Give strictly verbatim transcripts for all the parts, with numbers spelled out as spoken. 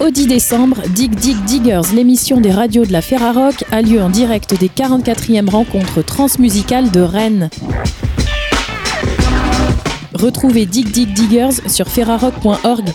Jusqu'au dix décembre, Dig Dig Diggers, l'émission des radios de la Ferrarock, a lieu en direct des quarante-quatrièmes rencontres transmusicales de Rennes. Retrouvez Dig Dig Diggers sur ferrarock point org.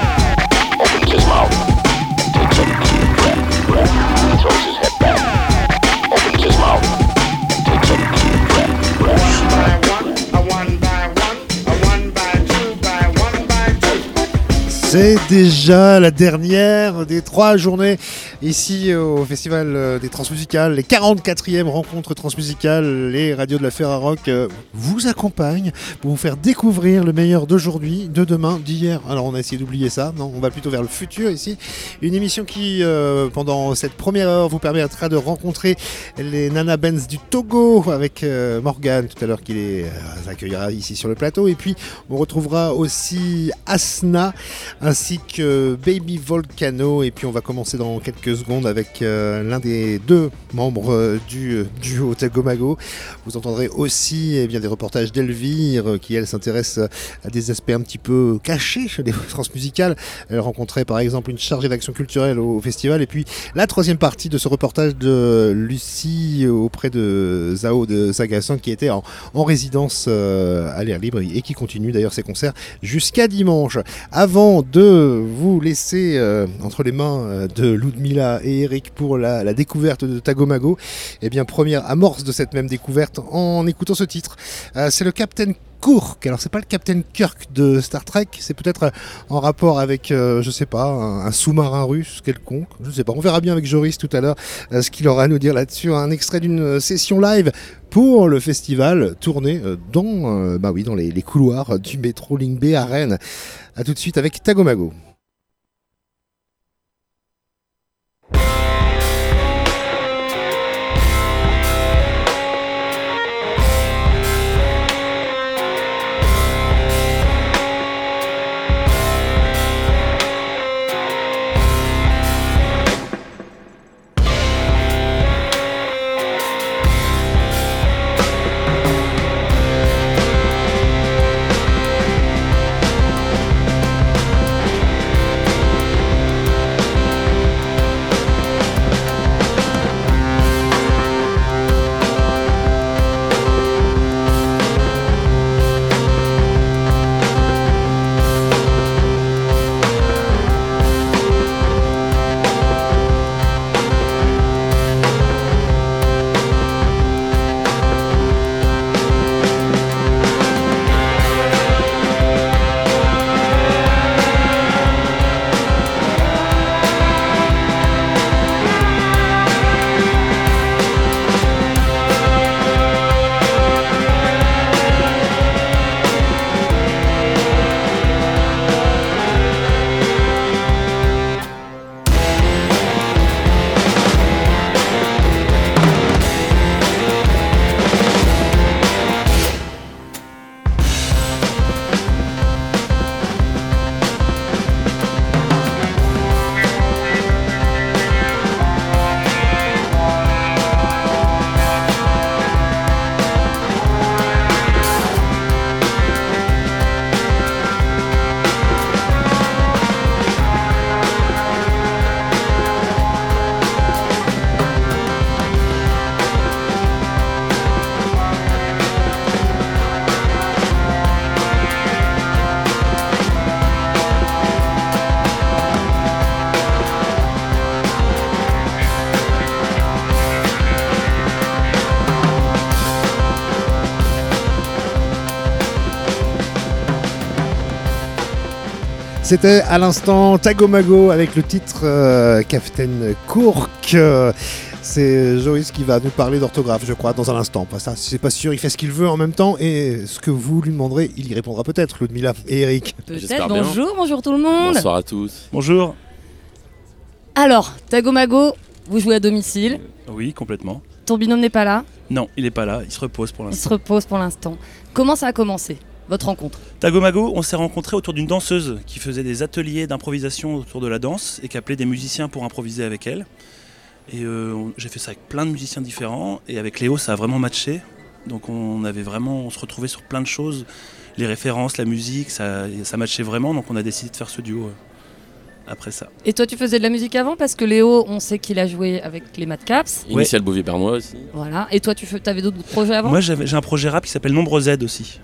C'est déjà la dernière des trois journées ici au Festival des Transmusicales, les quarante-quatrièmes rencontres transmusicales. Les radios de la Ferrarock vous accompagnent pour vous faire découvrir le meilleur d'aujourd'hui, de demain, d'hier. Alors on a essayé d'oublier ça, non, on va plutôt vers le futur ici. Une émission qui, euh, pendant cette première heure, vous permettra de rencontrer les Nana Benz du Togo avec euh, Morgane tout à l'heure qui les euh, accueillera ici sur le plateau. Et puis on retrouvera aussi Asna, ainsi que Baby Volcano. Et puis on va commencer dans quelques secondes avec euh, l'un des deux membres euh, du euh, duo Tagomago. Vous entendrez aussi eh bien, des reportages d'Elvire euh, qui elle s'intéresse à des aspects un petit peu cachés des transmusicales. Elle rencontrait par exemple une chargée d'action culturelle au, au festival. Et puis la troisième partie de ce reportage de Lucie auprès de Zao de Sagassan qui était en, en résidence euh, à l'air libre et qui continue d'ailleurs ses concerts jusqu'à dimanche. Avant de vous laisser euh, entre les mains euh, de Ludmilla et Eric pour la, la découverte de Tagomago, eh bien première amorce de cette même découverte en écoutant ce titre. Euh, c'est le Captain Kirk. Alors c'est pas le Captain Kirk de Star Trek, c'est peut-être en rapport avec, euh, je sais pas, un, un sous-marin russe quelconque, je sais pas. On verra bien avec Joris tout à l'heure euh, ce qu'il aura à nous dire là-dessus. Un extrait d'une session live pour le festival tourné euh, dans, euh, bah oui, dans les, les couloirs du métro Ligne B à Rennes. A tout de suite avec Tagomago. C'était à l'instant Tagomago avec le titre euh, Captain Kirk. C'est Joris qui va nous parler d'orthographe, je crois, dans un instant. Pas ça, c'est pas sûr, il fait ce qu'il veut en même temps. Et ce que vous lui demanderez, il y répondra peut-être, Ludmilla et Eric. Peut-être, bonjour, bien. bonjour tout le monde. Bonsoir à tous. Bonjour. Alors, Tagomago, vous jouez à domicile. Oui, complètement. Ton binôme n'est pas là? Non, il n'est pas là, il se repose pour l'instant. Il se repose pour l'instant. Comment ça a commencé, votre rencontre? Tagomago, on s'est rencontrés autour d'une danseuse qui faisait des ateliers d'improvisation autour de la danse et qui appelait des musiciens pour improviser avec elle. Et euh, on, j'ai fait ça avec plein de musiciens différents et avec Léo ça a vraiment matché. Donc on avait vraiment, on se retrouvait sur plein de choses, les références, la musique, ça, ça matchait vraiment. Donc on a décidé de faire ce duo. après ça. Et toi, tu faisais de la musique avant? Parce que Léo, on sait qu'il a joué avec les Mad Caps. Initial Beauvais Bernois aussi. Voilà. Et toi, tu fais, avais d'autres projets avant? Moi, j'avais, j'ai un projet rap qui s'appelle Nombre Z aussi.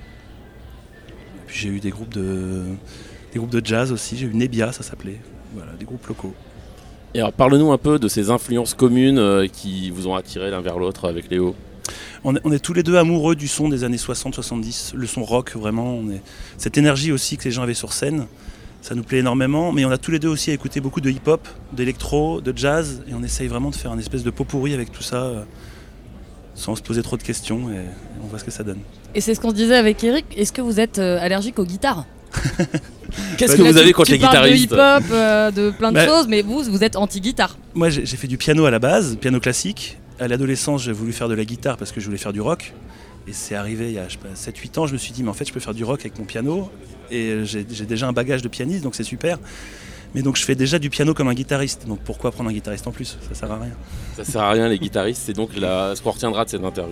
Et puis j'ai eu des groupes de, des groupes de jazz aussi. J'ai eu Nebia, ça s'appelait. Voilà, des groupes locaux. Et alors, parle-nous un peu de ces influences communes euh, qui vous ont attiré l'un vers l'autre avec Léo. On est, on est tous les deux amoureux du son des années soixante soixante-dix, le son rock vraiment. On est... Cette énergie aussi que les gens avaient sur scène, ça nous plaît énormément. Mais on a tous les deux aussi écouté beaucoup de hip-hop, d'électro, de jazz. Et on essaye vraiment de faire une espèce de pot pourri avec tout ça, euh, sans se poser trop de questions. Et on voit ce que ça donne. Et c'est ce qu'on se disait avec Eric. Est-ce que vous êtes euh, allergique aux guitares? Qu'est-ce que Là, vous tu, avez contre tu les parles guitaristes? de hip-hop, euh, de plein de bah, choses, mais vous, vous êtes anti-guitare. Moi, j'ai, j'ai fait du piano à la base, piano classique. À l'adolescence, j'ai voulu faire de la guitare parce que je voulais faire du rock. Et c'est arrivé il y a je sais pas, sept huit ans, je me suis dit, mais en fait, je peux faire du rock avec mon piano. Et j'ai, j'ai déjà un bagage de pianiste, donc c'est super. Mais donc, je fais déjà du piano comme un guitariste. Donc, pourquoi prendre un guitariste en plus? Ça sert à rien. Ça sert à rien, les guitaristes, c'est donc la... ce qu'on retiendra de cette interview.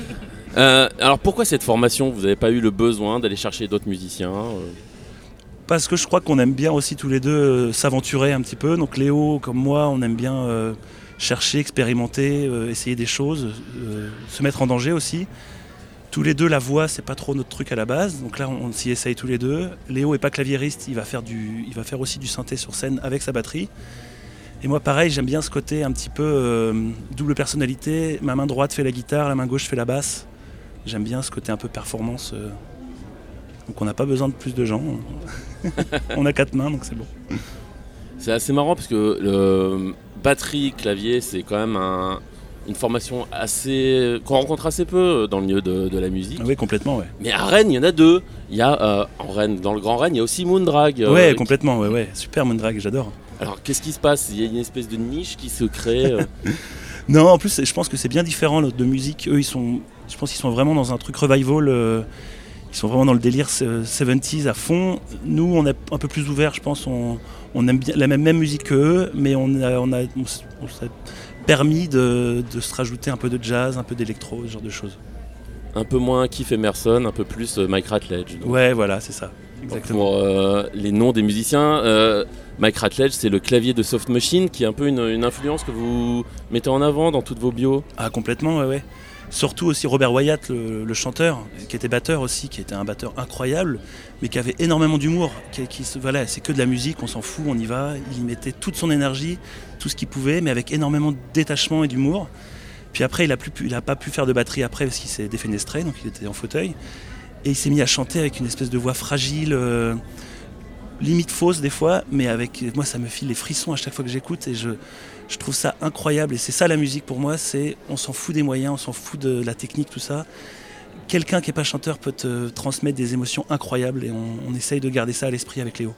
euh, alors, pourquoi cette formation? Vous n'avez pas eu le besoin d'aller chercher d'autres musiciens euh... Parce que je crois qu'on aime bien aussi tous les deux euh, s'aventurer un petit peu. Donc, Léo, comme moi, on aime bien euh, chercher, expérimenter, euh, essayer des choses, euh, se mettre en danger aussi. Tous les deux, la voix, c'est pas trop notre truc à la base. Donc là, on, on s'y essaye tous les deux. Léo est pas claviériste, il va faire du, il va faire aussi du synthé sur scène avec sa batterie. Et moi, pareil, j'aime bien ce côté un petit peu euh, double personnalité. Ma main droite fait la guitare, la main gauche fait la basse. J'aime bien ce côté un peu performance. Euh. Donc on n'a pas besoin de plus de gens. On a quatre mains, donc c'est bon. C'est assez marrant parce que le batterie, clavier, c'est quand même un... une formation assez qu'on rencontre assez peu dans le milieu de, de la musique. Oui, complètement, ouais. Mais à Rennes, il y en a deux. Il y a euh, en Rennes, dans le Grand Rennes, il y a aussi Moondrag. Euh, ouais, qui... complètement, ouais, ouais. Super Moondrag, j'adore. Alors, qu'est-ce qui se passe? Il y a une espèce de niche qui se crée. Euh... non, en plus, je pense que c'est bien différent de musique. Eux, ils sont, je pense qu'ils sont vraiment dans un truc revival. Euh, ils sont vraiment dans le délire soixante-dix à fond. Nous, on est un peu plus ouverts, je pense. On, on aime bien la même, même musique qu'eux, mais on a, on a, on, on s'est permis de, de se rajouter un peu de jazz, un peu d'électro, ce genre de choses. Un peu moins Keith Emerson, un peu plus euh, Mike Ratledge. Donc. Ouais, voilà, c'est ça. Exactement. Pour euh, les noms des musiciens, euh, Mike Ratledge, c'est le clavier de Soft Machine, qui est un peu une, une influence que vous mettez en avant dans toutes vos bios. Ah, complètement, ouais, ouais. Surtout aussi Robert Wyatt, le, le chanteur, qui était batteur aussi, qui était un batteur incroyable, mais qui avait énormément d'humour. Qui, qui, voilà, c'est que de la musique, on s'en fout, on y va. Il y mettait toute son énergie, tout ce qu'il pouvait, mais avec énormément de détachement et d'humour. Puis après, il n'a il pas pu faire de batterie après parce qu'il s'est défenestré, donc il était en fauteuil. Et il s'est mis à chanter avec une espèce de voix fragile, euh, limite fausse des fois, mais avec moi ça me file les frissons à chaque fois que j'écoute et je, je trouve ça incroyable. Et c'est ça la musique pour moi, c'est on s'en fout des moyens, on s'en fout de la technique, tout ça. Quelqu'un qui n'est pas chanteur peut te transmettre des émotions incroyables et on, on essaye de garder ça à l'esprit avec Léo.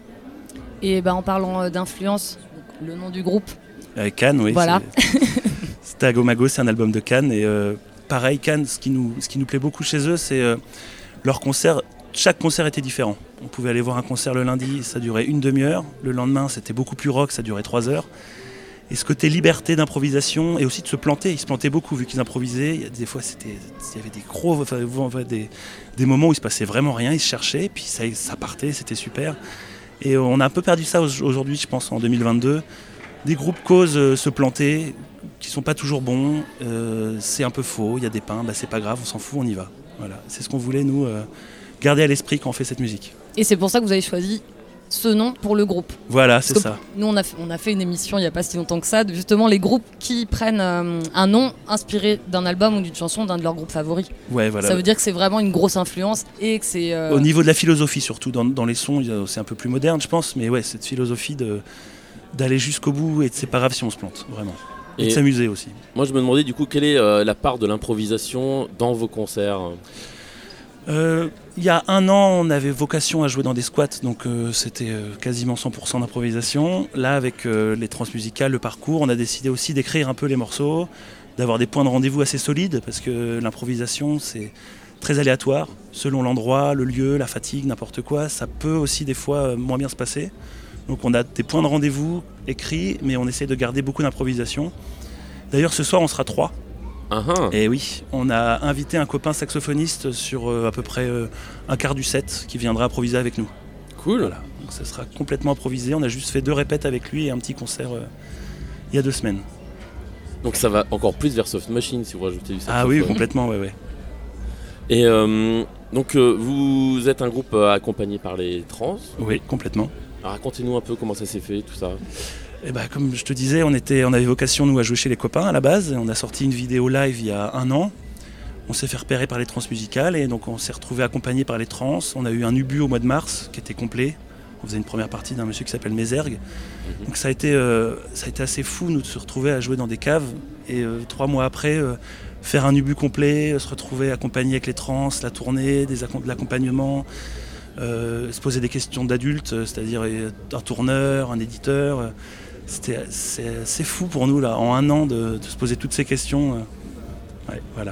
Et ben, en parlant d'influence, le nom du groupe. Avec Cannes, oui. Voilà. C'est, c'est Tago Mago, c'est un album de Cannes et euh, pareil, Cannes, ce qui, nous, ce qui nous plaît beaucoup chez eux, c'est euh, leur concert. Chaque concert était différent. On pouvait aller voir un concert le lundi, ça durait une demi-heure. Le lendemain, c'était beaucoup plus rock, ça durait trois heures. Et ce côté liberté d'improvisation et aussi de se planter. Ils se plantaient beaucoup vu qu'ils improvisaient. Il y a des fois, c'était, il y avait des gros, enfin, des, des moments où il se passait vraiment rien. Ils se cherchaient, puis ça, ça partait, c'était super. Et on a un peu perdu ça aujourd'hui, je pense, en deux mille vingt-deux. Des groupes causent euh, se planter, qui sont pas toujours bons. Euh, c'est un peu faux. Il y a des pains, bah, c'est pas grave, on s'en fout, on y va. Voilà, c'est ce qu'on voulait nous euh, garder à l'esprit quand on fait cette musique. Et c'est pour ça que vous avez choisi ce nom pour le groupe. Voilà, c'est ça. Nous, on a, fait, on a fait une émission il n'y a pas si longtemps que ça, de justement les groupes qui prennent euh, un nom inspiré d'un album ou d'une chanson d'un de leurs groupes favoris. Ouais, voilà. Ça veut dire que c'est vraiment une grosse influence et que c'est... Euh... Au niveau de la philosophie surtout, dans, dans les sons, c'est un peu plus moderne je pense, mais ouais, cette philosophie de, d'aller jusqu'au bout et c'est pas grave si on se plante, vraiment. Et, et de s'amuser aussi. Moi je me demandais du coup quelle est euh, la part de l'improvisation dans vos concerts. Euh, il y a un an, on avait vocation à jouer dans des squats, donc euh, c'était euh, quasiment cent pour cent d'improvisation. Là, avec euh, les transmusicales, le parcours, on a décidé aussi d'écrire un peu les morceaux, d'avoir des points de rendez-vous assez solides, parce que l'improvisation, c'est très aléatoire, selon l'endroit, le lieu, la fatigue, n'importe quoi. Ça peut aussi des fois euh, moins bien se passer. Donc on a des points de rendez-vous écrits, mais on essaie de garder beaucoup d'improvisation. D'ailleurs, ce soir, on sera trois. Uh-huh. Et oui, on a invité un copain saxophoniste sur euh, à peu près euh, un quart du set qui viendra improviser avec nous. Cool. Voilà. Donc ça sera complètement improvisé. On a juste fait deux répètes avec lui et un petit concert euh, il y a deux semaines. Donc ça va encore plus vers Soft Machine si vous rajoutez du saxophone. Ah oui, complètement, ouais, ouais. Et euh, donc euh, vous êtes un groupe euh, accompagné par les trans. Oui, complètement. Alors, racontez-nous un peu comment ça s'est fait, tout ça. Et bah, comme je te disais, on, était, on avait vocation nous à jouer chez les copains à la base. On a sorti une vidéo live il y a un an. On s'est fait repérer par les transmusicales et donc on s'est retrouvé accompagné par les trans. On a eu un Ubu au mois de mars qui était complet. On faisait une première partie d'un monsieur qui s'appelle Mézergue. Mm-hmm. Donc ça a, été, euh, ça a été assez fou nous de se retrouver à jouer dans des caves et euh, trois mois après euh, faire un Ubu complet, euh, se retrouver accompagné avec les trans, la tournée, des accom- de l'accompagnement. Euh, se poser des questions d'adultes, c'est-à-dire un tourneur, un éditeur. C'était, c'est, c'est fou pour nous là, en un an de, de se poser toutes ces questions. Ouais, voilà.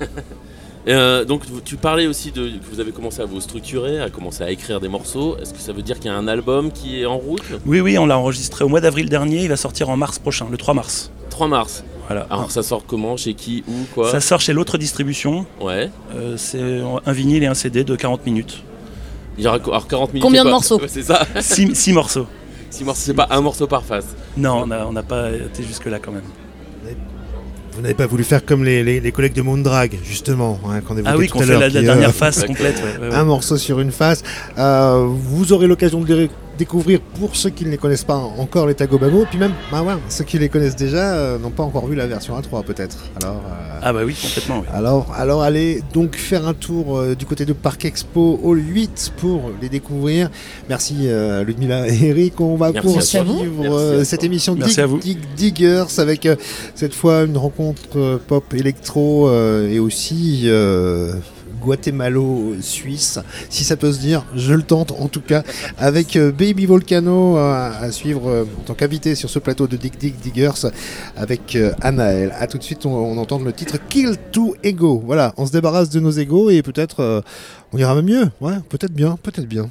Et euh, donc tu parlais aussi de que vous avez commencé à vous structurer, à commencer à écrire des morceaux. Est-ce que ça veut dire qu'il y a un album qui est en route ? Oui, oui, on l'a enregistré au mois d'avril dernier. Il va sortir en mars prochain, le trois mars. trois mars. Voilà. Alors ça sort comment ? Chez qui ? Où ? Quoi ? Ça sort chez l'autre distribution. Ouais. Euh, c'est un vinyle et un C D de quarante minutes. Il y aura alors quarante minutes. Combien de morceaux ? Ouais, c'est ça. six, six morceaux. six morceaux, c'est pas un morceau par face. Non, on n'a pas été jusque-là quand même. Vous n'avez pas voulu faire comme les, les, les collègues de Moondrag, justement, hein, qu'on évoquait Ah oui, tout qu'on à fait l'heure. la, la qui, dernière euh, phase complète. Ouais, ouais, ouais. Un morceau sur une face. Euh, vous aurez l'occasion de les découvrir pour ceux qui ne les connaissent pas encore, les Tagobago. Puis même, bah ouais, ceux qui les connaissent déjà euh, n'ont pas encore vu la version A trois peut-être. Alors, euh, Ah bah oui, complètement. Oui. alors, alors allez donc faire un tour euh, du côté de Parc Expo Hall huit pour les découvrir. Merci euh, Ludmilla et Eric. On va Merci poursuivre euh, cette émission Merci à vous. Dig, Dig, Diggers avec euh, cette fois une rencontre euh, pop électro euh, et aussi euh, guatémalo-suisse, si ça peut se dire, je le tente en tout cas, avec euh, Baby Volcano euh, à suivre euh, en tant qu'invité sur ce plateau de Dig Dig Diggers avec euh, Anaël. A tout de suite, on, on entend le titre Kill to Ego. Voilà, on se débarrasse de nos égos et peut-être euh, on ira même mieux. Ouais, peut-être bien, peut-être bien.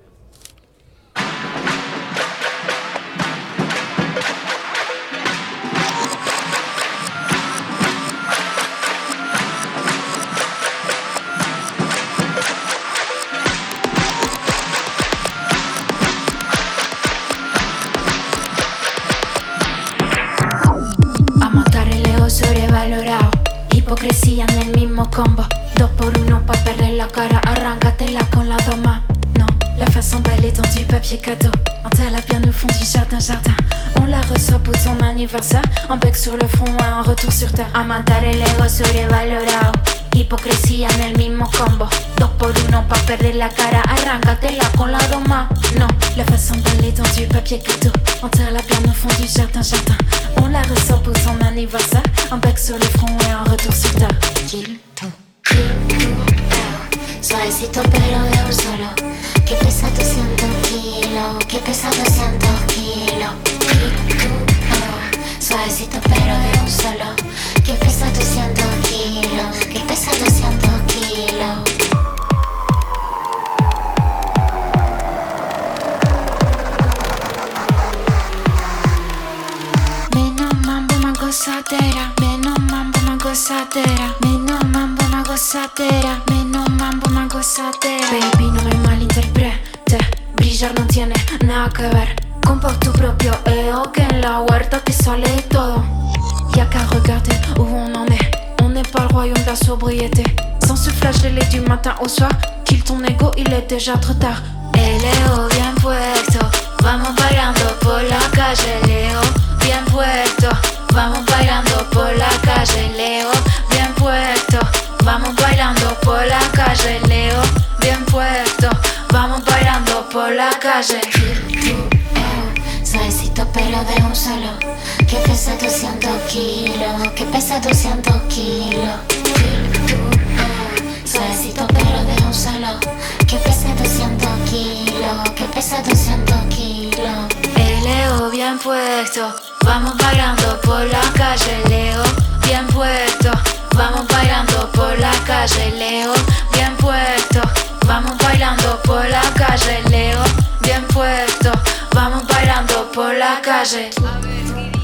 Sobrevalorado, hipocresía en el mismo combo. Dos por uno pa' perder la cara, arráncatela con la doma. Non, la façon belle est dans du papier cadeau. Un tel a bien au fond du jardin jardin. On la reçoit pour son anniversaire. Un bec sur le front et un retour sur terre. A matar el ego sobrevalorado, hipocresía en el mismo combo. Dos por uno pa' perder la cara, arráncatela con la doma. Non, la façon belle est dans du papier cadeau. Un tel a bien au fond du jardin jardin. On la reçoit pour son anniversaire. Un bec sur le front et un retour sur terre. Kill to, kill to, suavecito pero de un solo. Que pesa doscientos kilos, que pesa doscientos kilos. Kill to, suavecito pero de un solo. Que pesa doscientos kilos, que pesa doscientos kilos. Gozadera, menos mambo, más gozadera. Menos mambo, más gozadera. Menos mambo, más gozadera. Baby, no me malinterprete. Brillar no tiene nada que ver. Compose tu propio ego, que en la huerta te sale de todo. Y'a qu'à regarder où on en est. On n'est pas le royaume de la sobriété. Sans se flageller du matin au soir. Kill ton ego, il est déjà trop tard. El ego bien puesto. Vamos bailando por la calle, Leo. Bien puesto. Vamos bailando por la calle, Leo, bien puesto. Vamos bailando por la calle, Leo, bien puesto. Vamos bailando por la calle. Suavecito pero de un solo. Que pesa doscientos kilos, que pesa doscientos kilos. Suavecito pero de un solo. Que pesa doscientos kilos, que pesa doscientos kilos. El Leo bien puesto. Vamos bailando por la calle, Leo, bien puesto. Vamos bailando por la calle, Leo, bien puesto. Vamos bailando por la calle, Leo, bien puesto. Vamos bailando por la calle.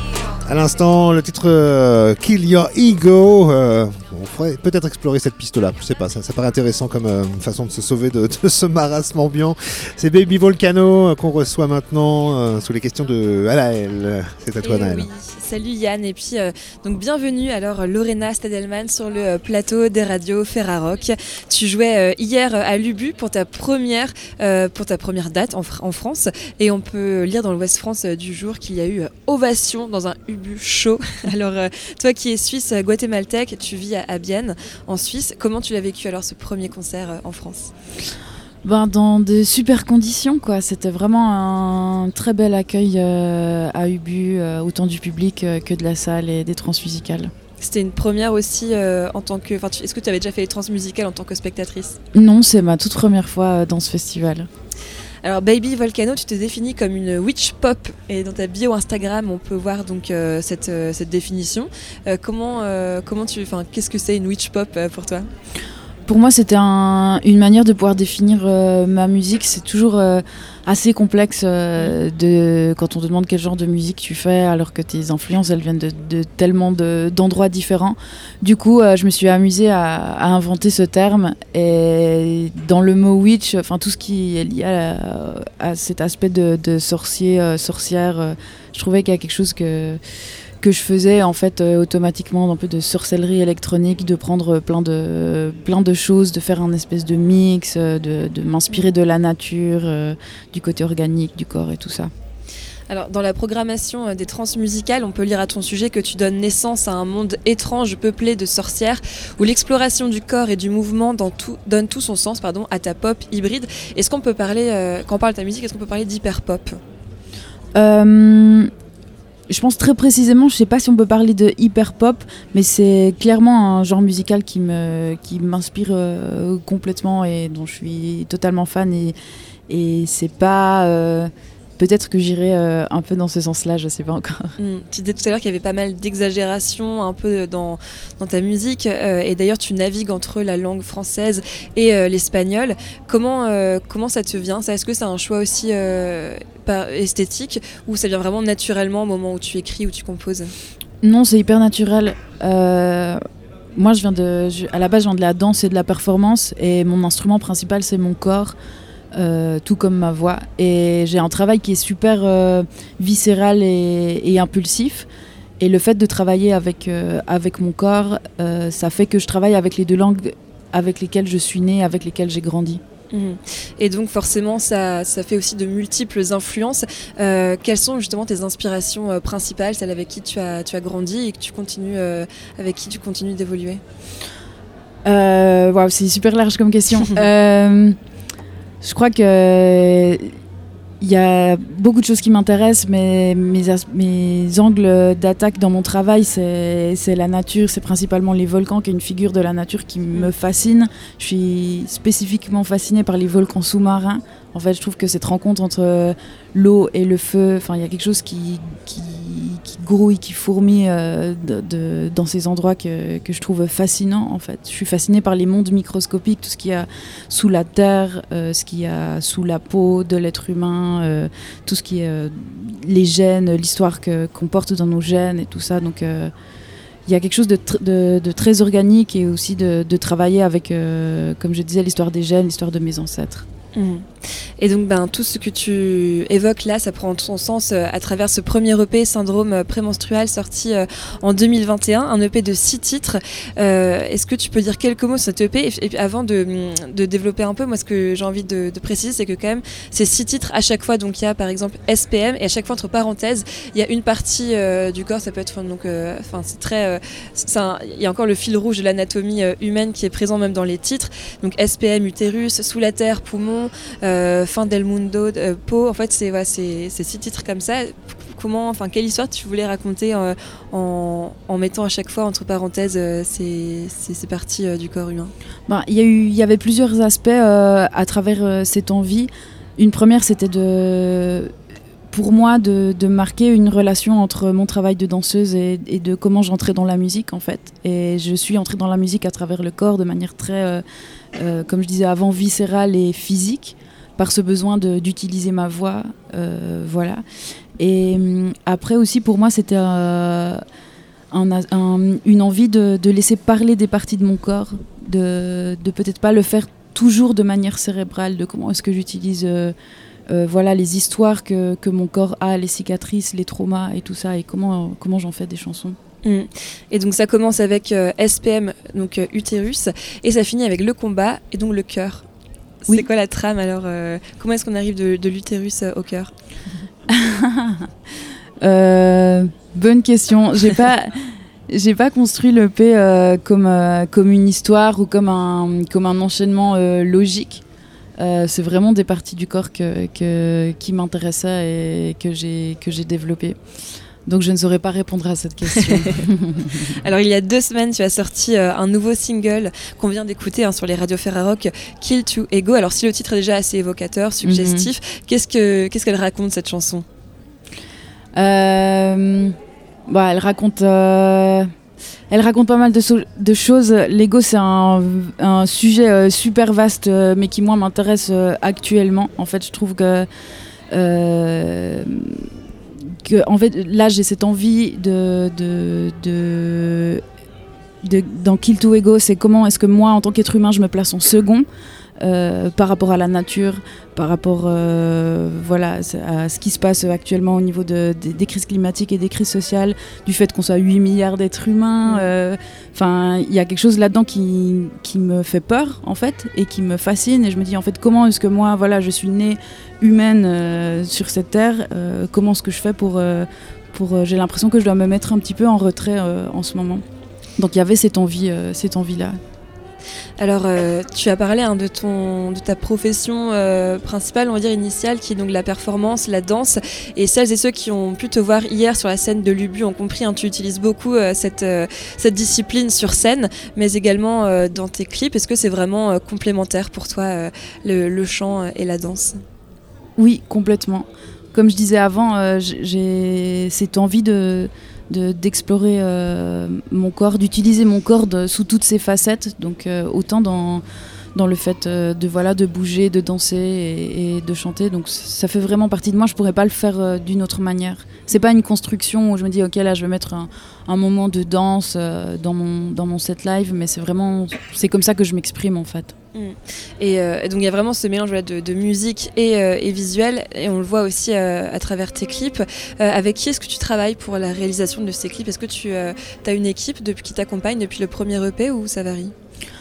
À l'instant, le titre euh, Kill Your Ego. Euh, on pourrait peut-être explorer cette piste-là. Je sais pas, ça, ça paraît intéressant comme euh, façon de se sauver de, de ce marasme ambiant. C'est Baby Volcano euh, qu'on reçoit maintenant euh, sous les questions de Alaël. C'est à toi, Naël. Oui. Salut Yann, et puis euh, donc bienvenue alors Lorena Stadelman sur le euh, plateau des radios Ferrarock. Tu jouais euh, hier à l'Ubu pour ta première euh, pour ta première date en, en France, et on peut lire dans l'Ouest France euh, du jour qu'il y a eu euh, ovation dans un Ubu chaud. Alors euh, toi qui es suisse euh, guatémaltèque, tu vis à, à Bienne en Suisse. Comment tu l'as vécu alors ce premier concert euh, en France ? Ben, dans de super conditions, quoi. C'était vraiment un très bel accueil euh, à Ubu, euh, autant du public euh, que de la salle et des transmusicales. C'était une première aussi euh, en tant que... Enfin, tu, est-ce que tu avais déjà fait les transmusicales en tant que spectatrice ? Non, c'est ma toute première fois euh, dans ce festival. Alors Baby Volcano, tu te définis comme une witch pop, et dans ta bio Instagram, on peut voir donc euh, cette, euh, cette définition. Euh, comment, euh, comment tu... Enfin, qu'est-ce que c'est une witch pop euh, pour toi ? Pour moi, c'était un, une manière de pouvoir définir euh, ma musique. C'est toujours euh, assez complexe euh, de, quand on te demande quel genre de musique tu fais, alors que tes influences, elles viennent de, de tellement de, d'endroits différents. Du coup, euh, je me suis amusée à, à inventer ce terme. Et dans le mot witch, enfin tout ce qui est lié à, à cet aspect de, de sorcier, euh, sorcière, euh, je trouvais qu'il y a quelque chose que... que je faisais en fait euh, automatiquement, un peu de sorcellerie électronique, de prendre plein de, plein de choses, de faire un espèce de mix, euh, de, de m'inspirer de la nature, euh, du côté organique du corps et tout ça. Alors, dans la programmation des transmusicales, on peut lire à ton sujet que tu donnes naissance à un monde étrange peuplé de sorcières, où l'exploration du corps et du mouvement dans tout, donne tout son sens pardon, à ta pop hybride. Est-ce qu'on peut parler, euh, quand on parle de ta musique, est-ce qu'on peut parler d'hyper-pop ? euh... Je pense très précisément, je sais pas si on peut parler de hyper pop, mais c'est clairement un genre musical qui me qui m'inspire euh, complètement et dont je suis totalement fan, et et c'est pas euh, peut-être que j'irai euh, un peu dans ce sens-là, je sais pas encore. Mmh. Tu disais tout à l'heure qu'il y avait pas mal d'exagération un peu dans, dans ta musique, euh, et d'ailleurs tu navigues entre la langue française et euh, l'espagnol. Comment, euh, comment ça te vient ça ? Est-ce que c'est un choix aussi euh, par esthétique, ou ça vient vraiment naturellement au moment où tu écris ou tu composes ? Non, c'est hyper naturel. Euh, moi, je viens de, je, à la base, je viens de la danse et de la performance, et mon instrument principal, c'est mon corps. Euh, tout comme ma voix, et j'ai un travail qui est super euh, viscéral et, et impulsif, et le fait de travailler avec, euh, avec mon corps, euh, ça fait que je travaille avec les deux langues avec lesquelles je suis née, avec lesquelles j'ai grandi. Mmh. Et donc forcément ça, ça fait aussi de multiples influences. Euh, quelles sont justement tes inspirations euh, principales, celles avec qui tu as, tu as grandi et que tu continues, euh, avec qui tu continues d'évoluer ? euh, wow, C'est super large comme question. euh, Je crois que il y a beaucoup de choses qui m'intéressent, mais mes, as- mes angles d'attaque dans mon travail, c'est, c'est la nature, c'est principalement les volcans, qui est une figure de la nature qui me fascine. Je suis spécifiquement fascinée par les volcans sous-marins. En fait, je trouve que cette rencontre entre l'eau et le feu, enfin, il y a quelque chose qui, qui, qui grouille, qui fourmille euh, de, de, dans ces endroits que, que je trouve fascinants, en fait. Je suis fascinée par les mondes microscopiques, tout ce qu'il y a sous la terre, euh, ce qu'il y a sous la peau de l'être humain, euh, tout ce qui est euh, les gènes, l'histoire que, qu'on porte dans nos gènes et tout ça. Donc, euh, il y a quelque chose de, tr- de, de très organique, et aussi de, de travailler avec, euh, comme je disais, l'histoire des gènes, l'histoire de mes ancêtres. Mmh. Et donc ben, tout ce que tu évoques là, ça prend son sens euh, à travers ce premier E P Syndrome prémenstruel, sorti euh, en deux mille vingt et un, un E P de six titres. Euh, est-ce que tu peux dire quelques mots sur cet E P, et, et avant de, de développer un peu, moi ce que j'ai envie de, de préciser, c'est que quand même ces six titres, à chaque fois, donc il y a par exemple S P M, et à chaque fois entre parenthèses il y a une partie euh, du corps, ça peut être donc euh, enfin c'est très euh, c'est un, il y a encore le fil rouge de l'anatomie euh, humaine qui est présent même dans les titres, donc S P M, utérus, sous la terre, poumon, Euh, fin del mundo, euh, peau. En fait, c'est, ouais, c'est, c'est six titres comme ça. Comment, enfin, quelle histoire tu voulais raconter euh, en, en mettant à chaque fois entre parenthèses euh, ces, ces, ces parties euh, du corps humain ? Ben, il y a eu, il y avait plusieurs aspects euh, à travers euh, cette envie. Une première, c'était de, pour moi, de, de marquer une relation entre mon travail de danseuse et, et de comment j'entrais dans la musique, en fait. Et je suis entrée dans la musique à travers le corps de manière très, euh, euh, comme je disais avant, viscérale et physique. par ce besoin de, d'utiliser ma voix, euh, voilà. Et euh, après aussi, pour moi, c'était euh, un, un, une envie de, de laisser parler des parties de mon corps, de, de peut-être pas le faire toujours de manière cérébrale, de comment est-ce que j'utilise euh, euh, voilà, les histoires que, que mon corps a, les cicatrices, les traumas et tout ça, et comment, comment j'en fais des chansons. Mmh. Et donc ça commence avec euh, S P M, donc euh, utérus, et ça finit avec le combat et donc le cœur. Oui. C'est quoi la trame alors euh, comment est-ce qu'on arrive de, de l'utérus euh, au cœur? euh, Bonne question. J'ai pas, j'ai pas construit l'E P euh, comme euh, comme une histoire ou comme un comme un enchaînement euh, logique. Euh, c'est vraiment des parties du corps que, que qui m'intéressaient et que j'ai que j'ai développées. Donc je ne saurais pas répondre à cette question. Alors il y a deux semaines, tu as sorti euh, un nouveau single qu'on vient d'écouter hein, sur les radios Ferrarock, Kill to Ego. Alors si le titre est déjà assez évocateur, suggestif, mm-hmm. qu'est-ce que qu'est-ce qu'elle raconte cette chanson? euh, bah, elle raconte euh, elle raconte pas mal de, so- de choses. L'ego c'est un, un sujet euh, super vaste, euh, mais qui moi m'intéresse euh, actuellement. En fait, je trouve que euh, Que, en fait, là, j'ai cette envie de, de, de, de, dans Kill to Ego, c'est comment est-ce que moi, en tant qu'être humain, je me place en second euh, par rapport à la nature, par rapport euh, voilà, à ce qui se passe actuellement au niveau de, de, des crises climatiques et des crises sociales, du fait qu'on soit huit milliards d'êtres humains. Enfin, euh, il y a quelque chose là-dedans qui, qui me fait peur, en fait, et qui me fascine. Et je me dis, en fait, comment est-ce que moi, voilà, je suis née humaine euh, sur cette terre, euh, comment est-ce que je fais pour... Euh, pour euh, j'ai l'impression que je dois me mettre un petit peu en retrait euh, en ce moment. Donc il y avait cette envie, euh, cette envie-là. Alors, euh, tu as parlé hein, de, ton, de ta profession euh, principale, on va dire initiale, qui est donc la performance, la danse. Et celles et ceux qui ont pu te voir hier sur la scène de l'U B U ont compris, hein, tu utilises beaucoup euh, cette, euh, cette discipline sur scène, mais également euh, dans tes clips. Est-ce que c'est vraiment euh, complémentaire pour toi, euh, le, le chant et la danse ? Oui, complètement. Comme je disais avant, euh, j'ai cette envie de... De, d'explorer euh, mon corps, d'utiliser mon corps de, sous toutes ses facettes, donc euh, autant dans, dans le fait euh, de, voilà, de bouger, de danser et, et de chanter, donc ça fait vraiment partie de moi, je pourrais pas le faire euh, d'une autre manière. C'est pas une construction où je me dis ok là je vais mettre un, un moment de danse euh, dans, mon, dans mon set live, mais c'est vraiment, c'est comme ça que je m'exprime en fait. Mmh. Et, euh, et donc il y a vraiment ce mélange voilà, de, de musique et, euh, et visuel, et on le voit aussi euh, à travers tes clips. Euh, avec qui est-ce que tu travailles pour la réalisation de ces clips ? Est-ce que tu euh, as une équipe depuis, qui t'accompagne depuis le premier E P ou ça varie ?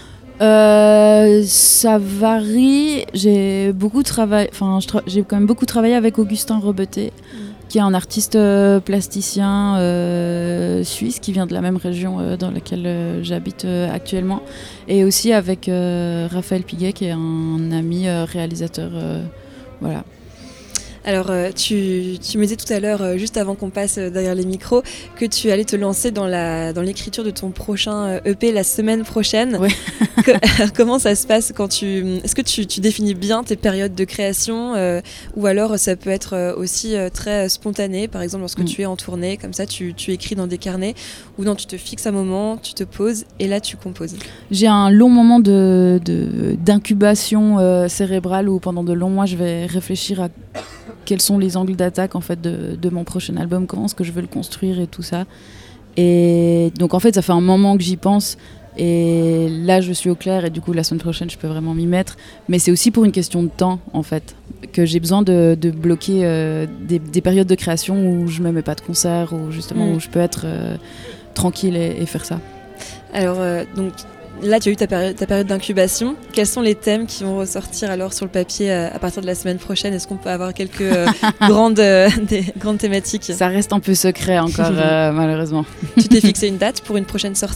Euh, ça varie. J'ai beaucoup travaillé. Enfin, tra- j'ai quand même beaucoup travaillé avec Augustin Robeté, mmh. qui est un artiste euh, plasticien euh, suisse qui vient de la même région euh, dans laquelle euh, j'habite euh, actuellement, et aussi avec euh, Raphaël Piguet, qui est un ami euh, réalisateur. Euh, voilà. Alors, euh, tu, tu me disais tout à l'heure, euh, juste avant qu'on passe euh, derrière les micros, que tu allais te lancer dans, la, dans l'écriture de ton prochain euh, E P la semaine prochaine. Ouais. que, comment ça se passe quand tu... Est-ce que tu, tu définis bien tes périodes de création euh, ou alors ça peut être euh, aussi euh, très spontané, par exemple lorsque mm. tu es en tournée, comme ça tu, tu écris dans des carnets, ou non, tu te fixes un moment, tu te poses et là tu composes? J'ai un long moment de, de, d'incubation euh, cérébrale où pendant de longs mois je vais réfléchir à quels sont les angles d'attaque en fait de, de mon prochain album, comment est-ce que je veux le construire et tout ça. Et donc en fait ça fait un moment que j'y pense et là je suis au clair et du coup la semaine prochaine je peux vraiment m'y mettre, mais c'est aussi pour une question de temps en fait que j'ai besoin de, de bloquer euh, des, des périodes de création où je me mets pas de concert, ou justement mmh. où je peux être euh, tranquille et, et faire ça. Alors euh, donc là, tu as eu ta période, ta période d'incubation. Quels sont les thèmes qui vont ressortir alors sur le papier euh, à partir de la semaine prochaine ? Est-ce qu'on peut avoir quelques euh, grandes, euh, des, grandes thématiques ? Ça reste un peu secret encore, euh, malheureusement. Tu t'es fixé une date pour une prochaine sortie ?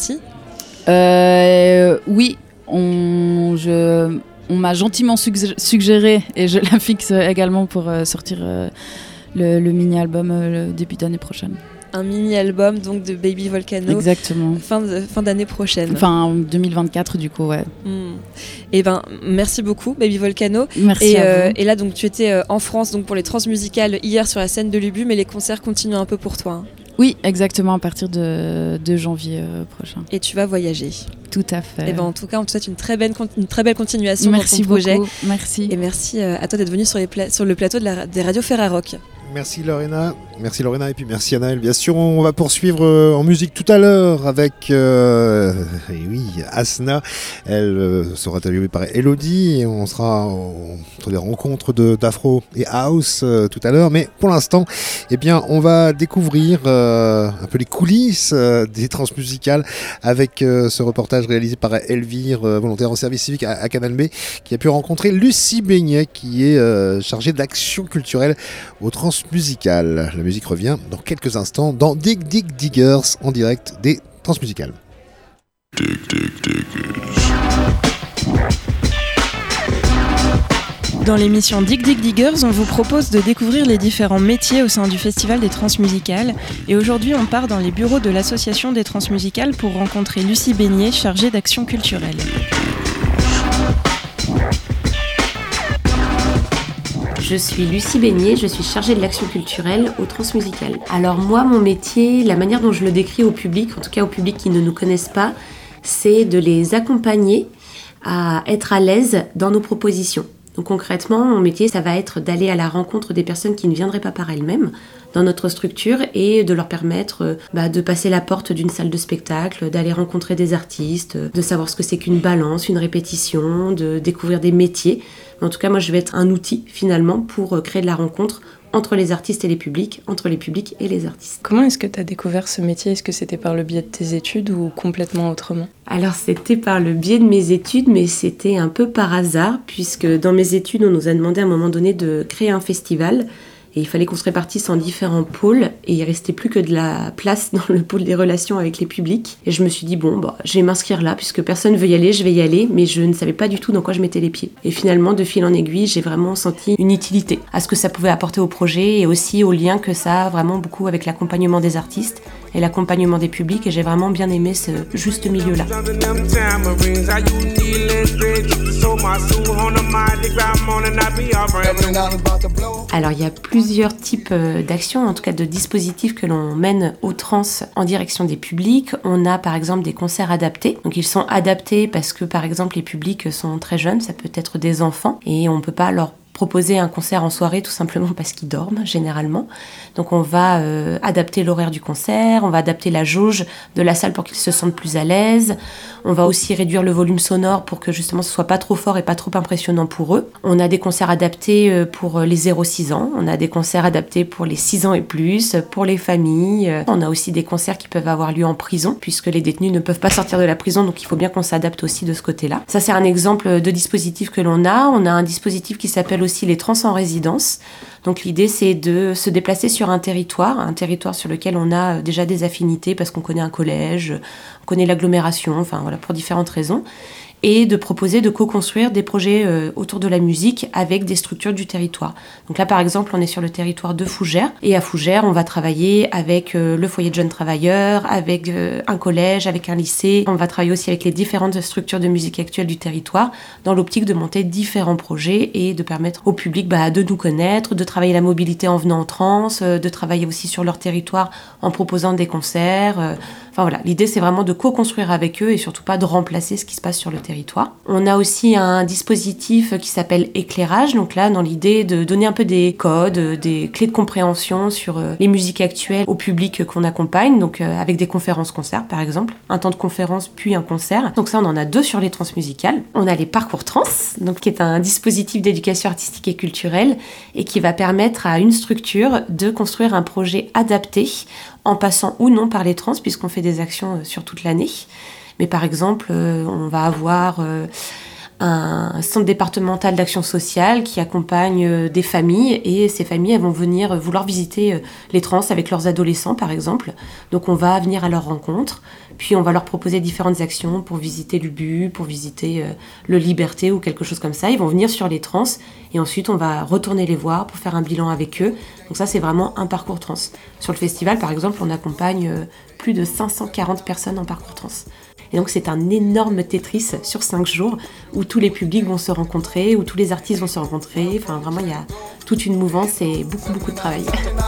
euh, Oui, on, je, on m'a gentiment suggéré, et je la fixe également pour euh, sortir euh, le, le mini-album euh, le début d'année prochaine. Un mini-album donc de Baby Volcano. Exactement. Fin, de, fin d'année prochaine. Enfin, deux mille vingt-quatre du coup, ouais. Mmh. Et ben, merci beaucoup Baby Volcano. Merci et, à euh, vous. Et là, donc, tu étais euh, en France donc, pour les transmusicales hier sur la scène de l'U B U, mais les concerts continuent un peu pour toi. Hein. Oui, exactement, à partir de, de janvier euh, prochain. Et tu vas voyager. Tout à fait. Et ben, en tout cas, on te souhaite une très belle, une très belle continuation merci dans ton projet. Beaucoup. Merci. Et merci euh, à toi d'être venu sur, les pla- sur le plateau de la, des radios Ferrarock. Merci Lorena, merci Lorena et puis merci Anaël. Bien sûr, on va poursuivre euh, en musique tout à l'heure avec euh, et oui, Asna. Elle euh, sera interviewée par Elodie et on sera entre les rencontres de, d'Afro et House euh, tout à l'heure. Mais pour l'instant, eh bien, on va découvrir euh, un peu les coulisses euh, des transmusicales avec euh, ce reportage réalisé par Elvire, euh, volontaire en service civique à, à Canal B, qui a pu rencontrer Lucie Beignet, qui est euh, chargée d'action culturelle au Transmusicales. La musique revient dans quelques instants dans Dig Dig Diggers en direct des Transmusicales. Dig Dig Diggers. Dans l'émission Dig Dig Diggers, on vous propose de découvrir les différents métiers au sein du Festival des Transmusicales. Et aujourd'hui, on part dans les bureaux de l'Association des Transmusicales pour rencontrer Lucie Beignet, chargée d'action culturelle. Je suis Lucie Beignet, je suis chargée de l'action culturelle au Transmusicales. Alors moi, mon métier, la manière dont je le décris au public, en tout cas au public qui ne nous connaissent pas, c'est de les accompagner à être à l'aise dans nos propositions. Donc concrètement, mon métier, ça va être d'aller à la rencontre des personnes qui ne viendraient pas par elles-mêmes dans notre structure et de leur permettre bah, de passer la porte d'une salle de spectacle, d'aller rencontrer des artistes, de savoir ce que c'est qu'une balance, une répétition, de découvrir des métiers. En tout cas, moi, je vais être un outil, finalement, pour créer de la rencontre entre les artistes et les publics, entre les publics et les artistes. Comment est-ce que tu as découvert ce métier ? Est-ce que c'était par le biais de tes études ou complètement autrement ? Alors, c'était par le biais de mes études, mais c'était un peu par hasard, puisque dans mes études, on nous a demandé à un moment donné de créer un festival. Et il fallait qu'on se répartisse en différents pôles et il restait plus que de la place dans le pôle des relations avec les publics. Et je me suis dit, bon, bah, je vais m'inscrire là puisque personne ne veut y aller, je vais y aller, mais je ne savais pas du tout dans quoi je mettais les pieds. Et finalement, de fil en aiguille, j'ai vraiment senti une utilité à ce que ça pouvait apporter au projet et aussi au lien que ça a vraiment beaucoup avec l'accompagnement des artistes et l'accompagnement des publics. Et j'ai vraiment bien aimé ce juste milieu-là. Alors, il y a plusieurs types d'actions, en tout cas de dispositifs que l'on mène aux trans en direction des publics. On a par exemple des concerts adaptés. Donc ils sont adaptés parce que par exemple les publics sont très jeunes, ça peut être des enfants et on ne peut pas leur proposer un concert en soirée tout simplement parce qu'ils dorment généralement. Donc on va euh, adapter l'horaire du concert, on va adapter la jauge de la salle pour qu'ils se sentent plus à l'aise. On va aussi réduire le volume sonore pour que justement ce soit pas trop fort et pas trop impressionnant pour eux. On a des concerts adaptés pour les zéro six ans, on a des concerts adaptés pour les six ans et plus, pour les familles. On a aussi des concerts qui peuvent avoir lieu en prison puisque les détenus ne peuvent pas sortir de la prison, donc il faut bien qu'on s'adapte aussi de ce côté-là. Ça c'est un exemple de dispositif que l'on a. On a un dispositif qui s'appelle aussi les trans en résidence. Donc l'idée c'est de se déplacer sur un territoire, un territoire sur lequel on a déjà des affinités parce qu'on connaît un collège, on connaît l'agglomération, enfin voilà, pour différentes raisons, et de proposer de co-construire des projets euh, autour de la musique avec des structures du territoire. Donc là par exemple on est sur le territoire de Fougères, et à Fougères on va travailler avec euh, le foyer de jeunes travailleurs, avec euh, un collège, avec un lycée. On va travailler aussi avec les différentes structures de musique actuelles du territoire dans l'optique de monter différents projets et de permettre au public bah, de nous connaître, de travailler la mobilité en venant en trans, euh, de travailler aussi sur leur territoire en proposant des concerts. Euh, Enfin voilà, l'idée c'est vraiment de co-construire avec eux et surtout pas de remplacer ce qui se passe sur le territoire. On a aussi un dispositif qui s'appelle éclairage, donc là dans l'idée de donner un peu des codes, des clés de compréhension sur les musiques actuelles au public qu'on accompagne, donc avec des conférences-concerts par exemple, un temps de conférence puis un concert. Donc ça on en a deux sur les transmusicales. On a les parcours trans, donc qui est un dispositif d'éducation artistique et culturelle et qui va permettre à une structure de construire un projet adapté en passant ou non par les trans, puisqu'on fait des actions sur toute l'année. Mais par exemple, euh, on va avoir euh, un centre départemental d'action sociale qui accompagne euh, des familles, et ces familles elles vont venir vouloir visiter euh, les trans avec leurs adolescents, par exemple. Donc on va venir à leur rencontre, puis on va leur proposer différentes actions pour visiter l'U B U, pour visiter euh, le Liberté ou quelque chose comme ça. Ils vont venir sur les trans, et ensuite on va retourner les voir pour faire un bilan avec eux. Donc ça, c'est vraiment un parcours trans. Sur le festival, par exemple, on accompagne euh, plus de cinq cent quarante personnes en parcours trans. Et donc c'est un énorme Tetris sur cinq jours où tous les publics vont se rencontrer, où tous les artistes vont se rencontrer. Enfin vraiment, il y a toute une mouvance et beaucoup beaucoup de travail.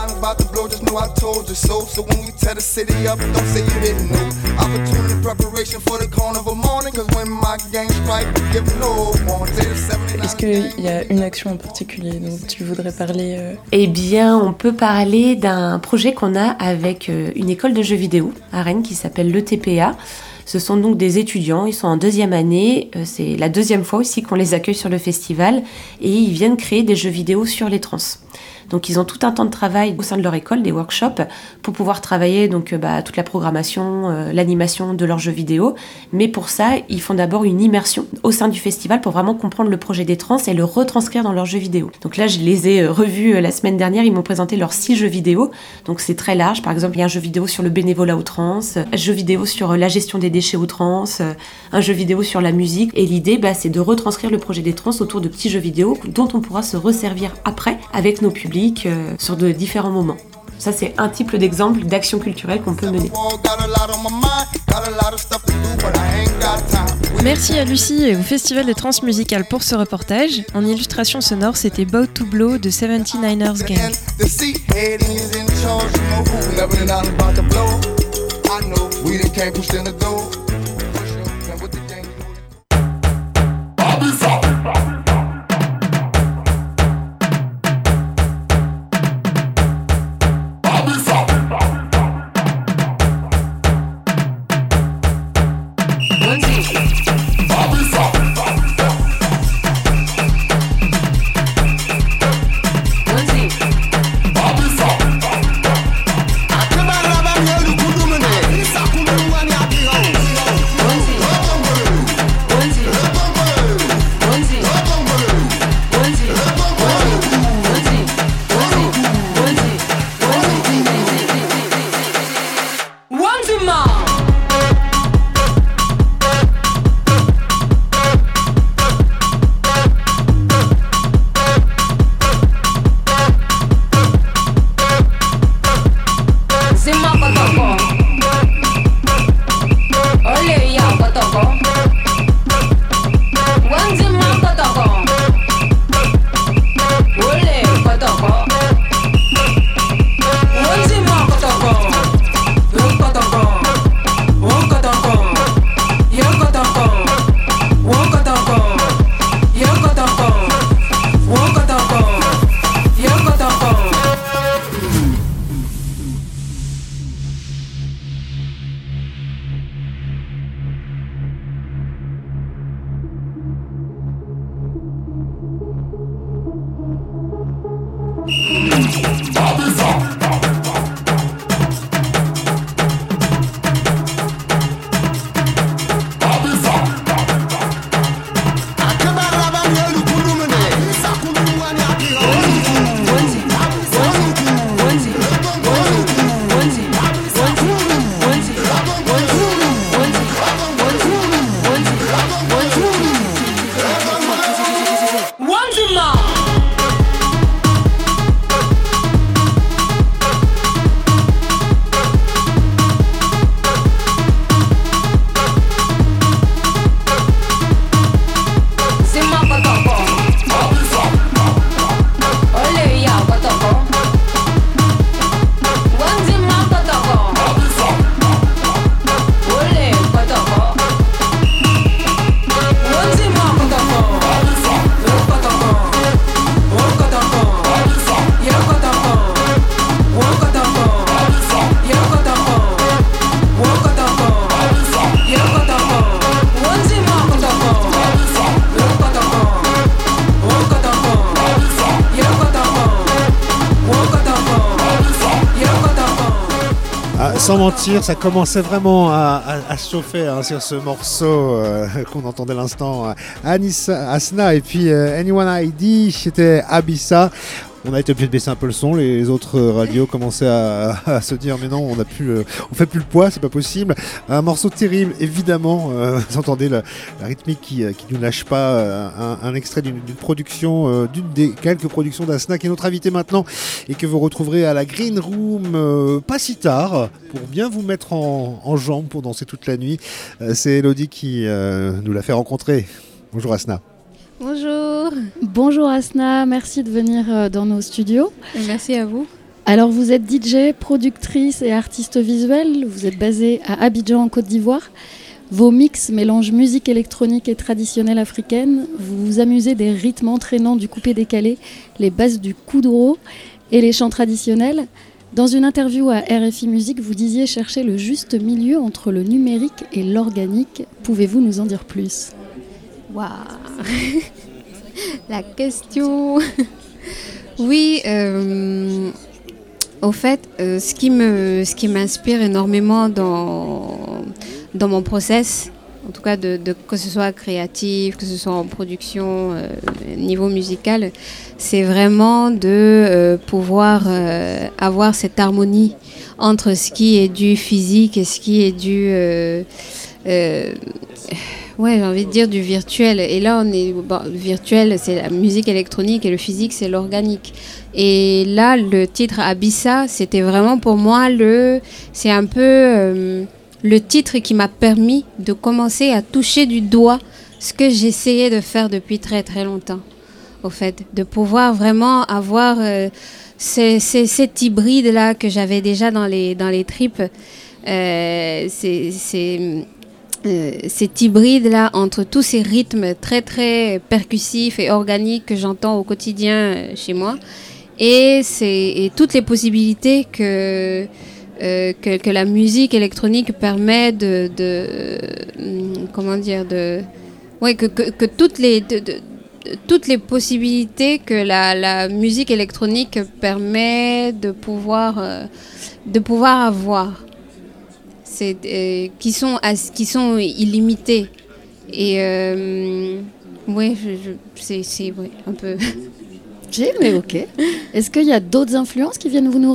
Est-ce qu'il y a une action en particulier dont tu voudrais parler euh... Eh bien, on peut parler d'un projet qu'on a avec une école de jeux vidéo à Rennes qui s'appelle l'E T P A. Ce sont donc des étudiants, ils sont en deuxième année, c'est la deuxième fois aussi qu'on les accueille sur le festival et ils viennent créer des jeux vidéo sur les trans. Donc ils ont tout un temps de travail au sein de leur école, des workshops, pour pouvoir travailler donc bah, toute la programmation, euh, l'animation de leurs jeux vidéo. Mais pour ça, ils font d'abord une immersion au sein du festival pour vraiment comprendre le projet des trans et le retranscrire dans leurs jeux vidéo. Donc là, je les ai euh, revus euh, la semaine dernière, ils m'ont présenté leurs six jeux vidéo. Donc c'est très large, par exemple, il y a un jeu vidéo sur le bénévolat aux trans, un jeu vidéo sur euh, la gestion des déchets aux trans, euh, un jeu vidéo sur la musique. Et l'idée, bah, c'est de retranscrire le projet des trans autour de petits jeux vidéo dont on pourra se resservir après avec nos publics. Euh, sur de différents moments. Ça, c'est un type d'exemple d'action culturelle qu'on peut mener. Merci à Lucie et au Festival des Transmusicales pour ce reportage. En illustration sonore, c'était Bow to Blow de seventy-niners Gang. Sans mentir, ça commençait vraiment à, à, à chauffer hein, sur ce morceau euh, qu'on entendait à l'instant. Anissa, Asna et puis euh, Anyone I D, c'était Abissa. On a été obligé de baisser un peu le son, les autres radios commençaient à, à se dire mais non, on a plus le, on fait plus le poids, c'est pas possible. Un morceau terrible, évidemment. Euh, vous entendez la, la rythmique qui, qui nous lâche pas. Euh, un, un extrait d'une, d'une production, euh, d'une des quelques productions d'Asna qui est notre invité maintenant et que vous retrouverez à la Green Room euh, pas si tard pour bien vous mettre en, en jambes pour danser toute la nuit. Euh, c'est Elodie qui euh, nous l'a fait rencontrer. Bonjour Asna. Bonjour. Bonjour Asna, merci de venir euh, dans nos studios. Et merci à vous. Alors vous êtes D J, productrice et artiste visuelle, vous êtes basée à Abidjan en Côte d'Ivoire. Vos mix mélangent musique électronique et traditionnelle africaine. Vous vous amusez des rythmes entraînants du coupé-décalé, les bases du kuduro et les chants traditionnels. Dans une interview à R F I Musique, vous disiez chercher le juste milieu entre le numérique et l'organique. Pouvez-vous nous en dire plus ? Waouh. La question. Oui, euh, au fait, euh, ce qui me, ce qui m'inspire énormément dans dans mon process, en tout cas de, de que ce soit créatif, que ce soit en production, euh, niveau musical, c'est vraiment de euh, pouvoir euh, avoir cette harmonie entre ce qui est du physique et ce qui est du euh, euh, ouais, j'ai envie de dire du virtuel. Et là, on est bon, le virtuel, c'est la musique électronique et le physique, c'est l'organique. Et là, le titre Abissa, c'était vraiment pour moi le, c'est un peu euh, le titre qui m'a permis de commencer à toucher du doigt ce que j'essayais de faire depuis très très longtemps. Au fait, de pouvoir vraiment avoir euh, c'est, c'est, cet hybride là que j'avais déjà dans les dans les tripes. Euh, c'est, c'est Euh, cet hybride là entre tous ces rythmes très très percussifs et organiques que j'entends au quotidien euh, chez moi et, c'est, et toutes les possibilités que, euh, que, que la musique électronique permet de, de euh, comment dire de ouais que, que, que toutes les de, de, de, toutes les possibilités que la, la musique électronique permet de pouvoir euh, de pouvoir avoir. C'est, euh, qui, sont as, qui sont illimités. Et euh, oui, je, je, c'est, c'est ouais, un peu... J'ai, mais ok. Est-ce qu'il y a d'autres influences qui viennent vous nourrir ?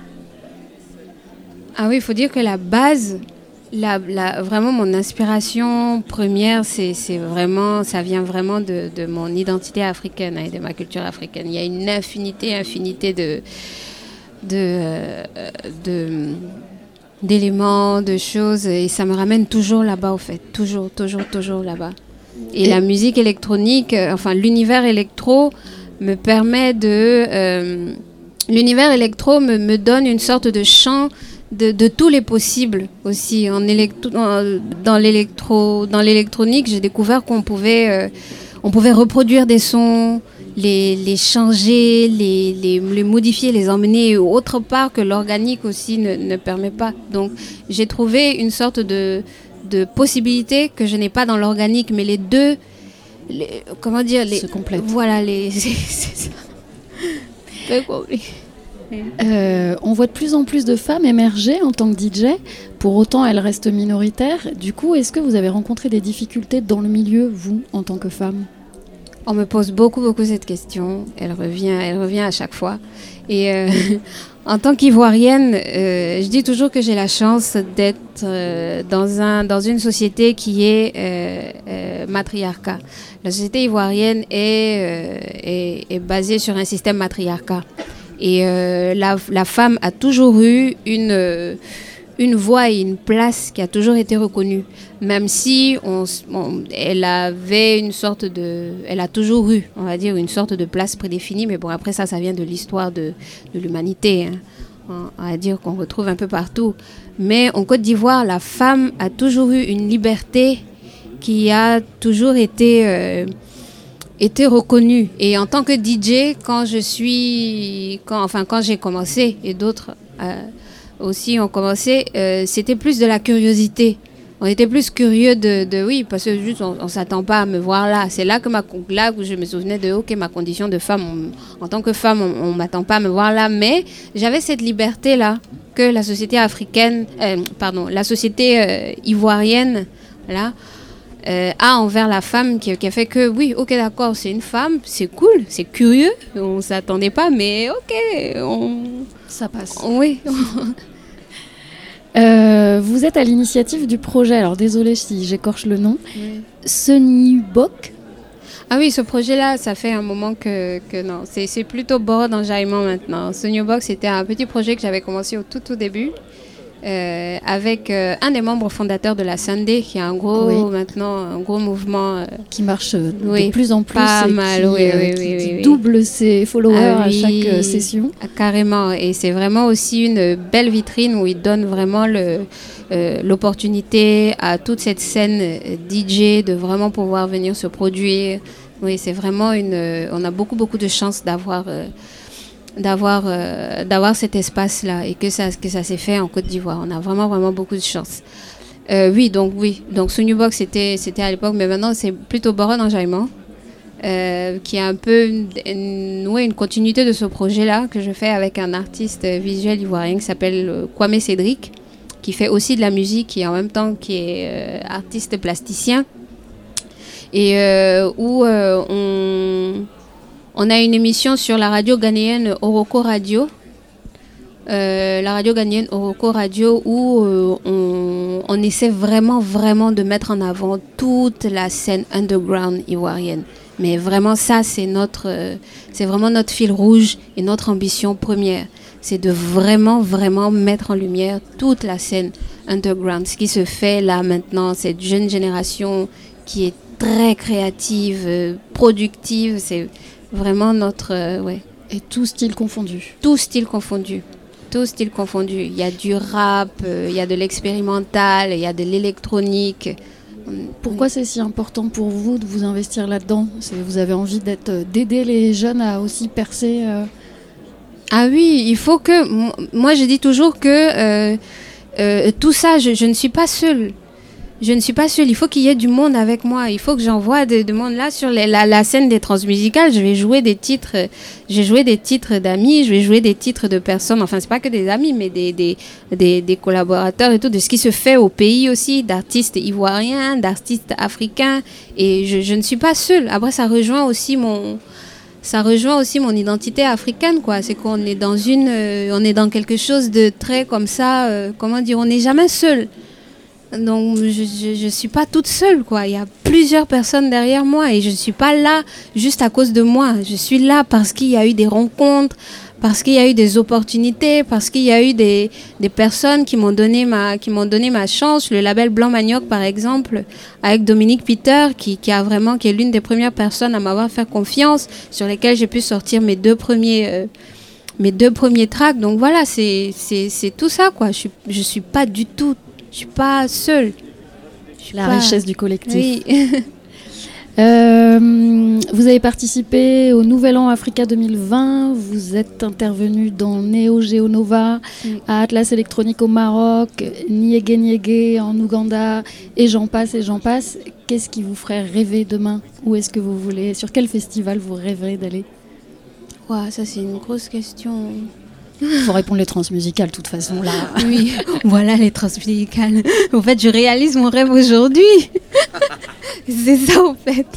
Ah oui, il faut dire que la base, la, la, vraiment mon inspiration première, c'est, c'est vraiment, ça vient vraiment de, de mon identité africaine et de ma culture africaine. Il y a une infinité, infinité de... de, euh, de d'éléments, de choses, et ça me ramène toujours là-bas, au fait. Toujours, toujours, toujours là-bas. Et, et la musique électronique, euh, enfin, l'univers électro me permet de... Euh, l'univers électro me, me donne une sorte de champ de, de tous les possibles aussi. En électro, en, dans, l'électro, dans l'électronique, j'ai découvert qu'on pouvait, euh, on pouvait reproduire des sons, les, les changer, les, les, les modifier, les emmener autre part que l'organique aussi ne, ne permet pas. Donc j'ai trouvé une sorte de, de possibilité que je n'ai pas dans l'organique, mais les deux, les, comment dire, les, se complètent. Voilà, les, c'est, c'est ça. Euh, on voit de plus en plus de femmes émerger en tant que D J, pour autant elles restent minoritaires. Du coup, est-ce que vous avez rencontré des difficultés dans le milieu, vous, en tant que femme ? On me pose beaucoup, beaucoup cette question. Elle revient, elle revient à chaque fois. Et euh, en tant qu'Ivoirienne, euh, je dis toujours que j'ai la chance d'être euh, dans, un, dans une société qui est euh, euh, matriarcat. La société ivoirienne est, euh, est, est basée sur un système matriarcat. Et euh, la, la femme a toujours eu une... Euh, une voix et une place qui a toujours été reconnue, même si on, on, elle avait une sorte de, elle a toujours eu, on va dire, une sorte de place prédéfinie, mais bon, après ça, ça vient de l'histoire de, de l'humanité, hein. On, on va dire qu'on retrouve un peu partout. Mais en Côte d'Ivoire, la femme a toujours eu une liberté qui a toujours été, euh, été reconnue. Et en tant que D J, quand je suis, quand, enfin quand j'ai commencé, et d'autres euh, aussi ont commencé, euh, c'était plus de la curiosité. On était plus curieux de, de oui, parce que juste on, on s'attend pas à me voir là. C'est là que ma, là que je me souvenais de ok, ma condition de femme. On, en tant que femme, on, on m'attend pas à me voir là, mais j'avais cette liberté là que la société africaine, euh, pardon, la société euh, ivoirienne, là, euh, a envers la femme, qui, qui a fait que oui, ok, d'accord, c'est une femme, c'est cool, c'est curieux, on s'attendait pas, mais ok, on, ça passe. Oui. Euh, vous êtes à l'initiative du projet, alors désolée si j'écorche le nom, oui. Senibok. Ah oui, ce projet-là, ça fait un moment que, que non, c'est, c'est plutôt bord d'enjaillement maintenant. Senibok, c'était un petit projet que j'avais commencé au tout tout début, euh, avec euh, un des membres fondateurs de la Sunday, qui est un gros, Oui. maintenant, un gros mouvement euh, Qui marche euh, Oui, de plus en plus. pas et mal, qui, oui, euh, oui, qui- oui, qui oui, oui. double ses followers Ah à oui. chaque euh, session. Ah, carrément, et c'est vraiment aussi une belle vitrine où ils donnent vraiment le, euh, l'opportunité à toute cette scène euh, D J de vraiment pouvoir venir se produire. Oui, c'est vraiment une. euh, On a beaucoup, beaucoup de chance d'avoir. euh, d'avoir euh, d'avoir cet espace-là et que ça, que ça s'est fait en Côte d'Ivoire. On a vraiment, vraiment beaucoup de chance. Euh, oui, donc oui. Donc Sunyu Box, c'était, c'était à l'époque, mais maintenant, c'est plutôt Boron Enjaillement, euh, qui est un peu une, une, ouais, une continuité de ce projet-là que je fais avec un artiste visuel ivoirien qui s'appelle euh, Kwame Cédric, qui fait aussi de la musique et en même temps qui est euh, artiste plasticien. Et euh, où euh, on... On a une émission sur la radio ghanéenne Oroko Radio, euh, la radio ghanéenne Oroko Radio, où euh, on, on essaie vraiment, vraiment de mettre en avant toute la scène underground ivoirienne. Mais vraiment, ça, c'est notre, euh, c'est vraiment notre fil rouge et notre ambition première. C'est de vraiment, vraiment mettre en lumière toute la scène underground. Ce qui se fait là maintenant, cette jeune génération qui est très créative, euh, productive, c'est vraiment notre... euh, ouais. Et tout style confondu. Tout style confondu. Tout style confondu. Il y a du rap, euh, il y a de l'expérimental, il y a de l'électronique. Pourquoi c'est si important pour vous de vous investir là-dedans? C'est- Vous avez envie d'être, d'aider les jeunes à aussi percer euh, Ah oui, il faut que... Moi, je dis toujours que euh, euh, tout ça, je, je ne suis pas seule. Je ne suis pas seule. Il faut qu'il y ait du monde avec moi. Il faut que j'envoie de, de monde là sur les- la, la scène des transmusicales. Je vais jouer des titres. Je vais jouer des titres d'amis. Je vais jouer des titres de personnes. Enfin, c'est pas que des amis, mais des, des, des, des collaborateurs et tout. De ce qui se fait au pays aussi, d'artistes ivoiriens, d'artistes africains. Et je, je ne suis pas seule. Après, ça rejoint aussi mon... Ça rejoint aussi mon identité africaine, quoi. C'est qu'on est dans une, euh, on est dans quelque chose de très comme ça. euh, comment dire, on n'est jamais seul. Donc je, je je suis pas toute seule, quoi. Il y a plusieurs personnes derrière moi et je ne suis pas là juste à cause de moi. Je suis là parce qu'il y a eu des rencontres, parce qu'il y a eu des opportunités, parce qu'il y a eu des, des personnes qui m'ont donné ma qui m'ont donné ma chance. Le label Blanc Manioc, par exemple, avec Dominique Peter, qui, qui a vraiment qui est l'une des premières personnes à m'avoir fait confiance, sur lesquelles j'ai pu sortir mes deux premiers euh, mes deux premiers tracks. Donc voilà, c'est c'est c'est tout ça, quoi. Je suis je suis pas du tout Je suis pas seule. Je suis la pas- richesse du collectif. Oui. Euh, vous avez participé au Nouvel An Africa deux mille vingt, vous êtes intervenu dans Neo Geo Nova, Oui. à Atlas Électronique au Maroc, Niégué Niégué en Ouganda, et j'en passe et j'en passe. Qu'est-ce qui vous ferait rêver demain? Où est-ce que vous voulez? Sur quel festival vous rêverez d'aller? Ouah, ça c'est une grosse question. Il faut répondre les transmusicales, de toute façon, là. Oui, voilà les transmusicales. En fait, je réalise mon rêve aujourd'hui. C'est ça, en fait.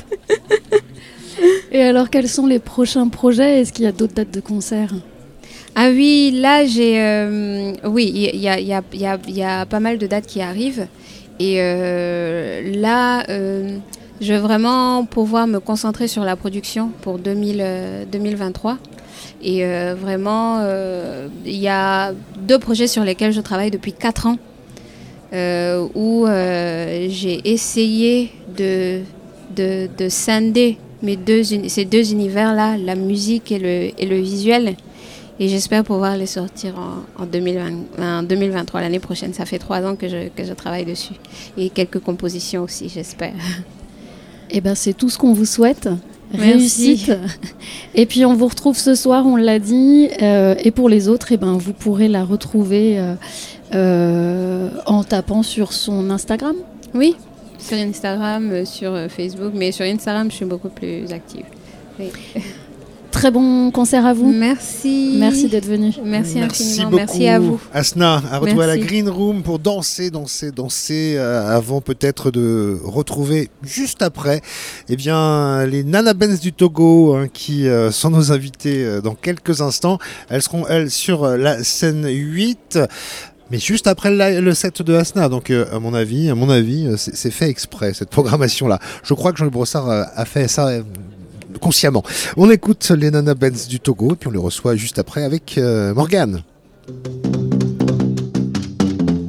Et alors, quels sont les prochains projets? Est-ce qu'il y a d'autres dates de concert? Ah oui, là, j'ai... euh, oui, il y a, il y, a, il y, a, il y a pas mal de dates qui arrivent. Et euh, là, euh, je vais vraiment pouvoir me concentrer sur la production pour deux mille, euh, deux mille vingt-trois. Et euh, vraiment, euh, il y a deux projets sur lesquels je travaille depuis quatre ans, euh, où euh, j'ai essayé de, de, de scinder mes deux, uni- ces deux univers-là, la musique et le, et le visuel. Et j'espère pouvoir les sortir en, en, deux mille vingt, en deux mille vingt-trois, l'année prochaine. Ça fait trois ans que je, que je travaille dessus. Et quelques compositions aussi, j'espère. Eh ben, c'est tout ce qu'on vous souhaite. Merci. Réussite. Et puis on vous retrouve ce soir, on l'a dit. Euh, et pour les autres, eh ben, vous pourrez la retrouver euh, euh, en tapant sur son Instagram. Oui, sur Instagram, euh, sur euh, Facebook. Mais sur Instagram, je suis beaucoup plus active. Oui. Très bon concert à vous. Merci. Merci d'être venu. Merci, Merci infiniment. beaucoup. Merci à vous. Asna, à retrouver à la Merci. Green Room pour danser, danser, danser, euh, avant peut-être de retrouver juste après, eh bien, les Nana Benz du Togo, hein, qui euh, sont nos invités euh, dans quelques instants. Elles seront, elles, sur euh, la scène huit. Mais juste après le, le set de Asna, donc euh, à mon avis, à mon avis, euh, c'est, c'est fait exprès cette programmation-là. Je crois que Jean-Luc Brossard euh, a fait ça euh, consciemment. On écoute les Nana Benz du Togo et puis on les reçoit juste après avec euh, Morgane.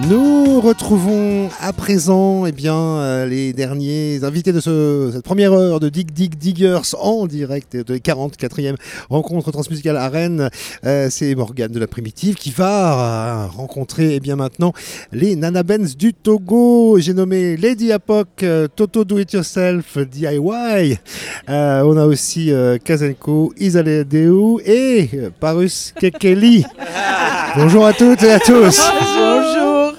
Nous retrouvons à présent eh bien, euh, les derniers invités de ce, cette première heure de Dig Dig Diggers en direct de la quarante-quatrième rencontre transmusicale à Rennes. Euh, c'est Morgane de la Primitive qui va euh, rencontrer eh bien, maintenant les Nana Benz du Togo. J'ai nommé Lady Apoc, euh, Toto Do It Yourself, D I Y. Euh, on a aussi euh, Kazenko, Isaledeu et euh, Parus Kekeli. Bonjour à toutes et à tous. Bonjour.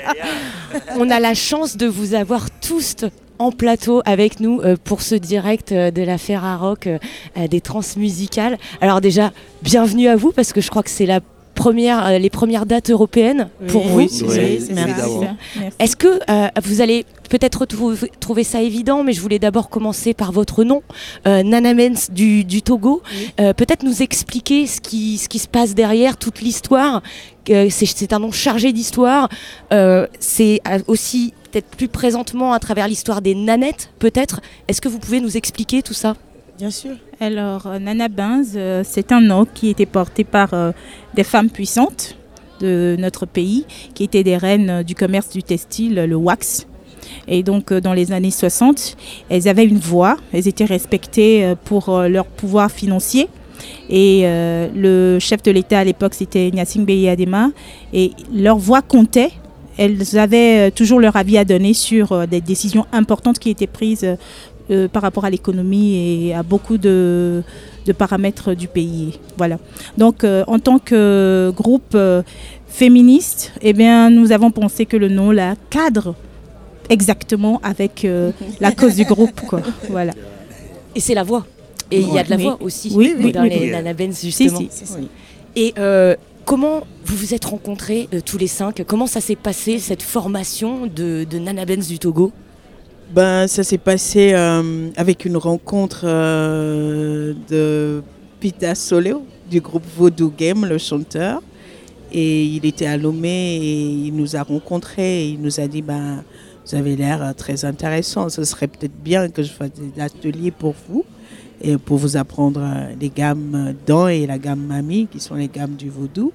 On a la chance de vous avoir tous en plateau avec nous euh, pour ce direct euh, de la Ferrarock euh, euh, des transmusicales. Alors déjà, bienvenue à vous parce que je crois que c'est la première, euh, les premières dates européennes pour oui, vous. Oui, oui, c'est merci. Merci. Est-ce que euh, vous allez peut-être trouver, trouver ça évident, mais je voulais d'abord commencer par votre nom, euh, Nana Benz du, du Togo. Oui. Euh, peut-être nous expliquer ce qui, ce qui se passe derrière, toute l'histoire. Euh, c'est, c'est un nom chargé d'histoire. Euh, c'est aussi peut-être plus présentement à travers l'histoire des nanettes, peut-être. Est-ce que vous pouvez nous expliquer tout ça ? Bien sûr. Alors, euh, Nana Benz, euh, c'est un nom qui était porté par euh, des femmes puissantes de notre pays, qui étaient des reines du commerce du textile, le wax. Et donc, euh, dans les années soixante, elles avaient une voix, elles étaient respectées euh, pour euh, leur pouvoir financier. Et euh, le chef de l'État à l'époque, c'était Gnassingbé Eyadema, et leur voix comptait. Elles avaient euh, toujours leur avis à donner sur euh, des décisions importantes qui étaient prises euh, Euh, par rapport à l'économie et à beaucoup de, de paramètres du pays. Voilà. Donc, euh, en tant que groupe euh, féministe, eh bien, nous avons pensé que le nom là cadre exactement avec euh, la cause du groupe, quoi. Voilà. Et c'est la voix. Et il ouais. y a de la oui. voix aussi oui, oui, dans oui, les oui. Nana Benz, justement. Si, si, si. Et euh, comment vous vous êtes rencontrés euh, tous les cinq ? Comment ça s'est passé, cette formation de, de Nana Benz du Togo ? Ben, ça s'est passé euh, avec une rencontre euh, de Pita Soleo du groupe Voodoo Game, le chanteur. Et il était à Lomé et il nous a rencontrés et il nous a dit ben, vous avez l'air très intéressant, ce serait peut-être bien que je fasse des ateliers pour vous et pour vous apprendre les gammes Dan et la gamme Mami qui sont les gammes du vaudou.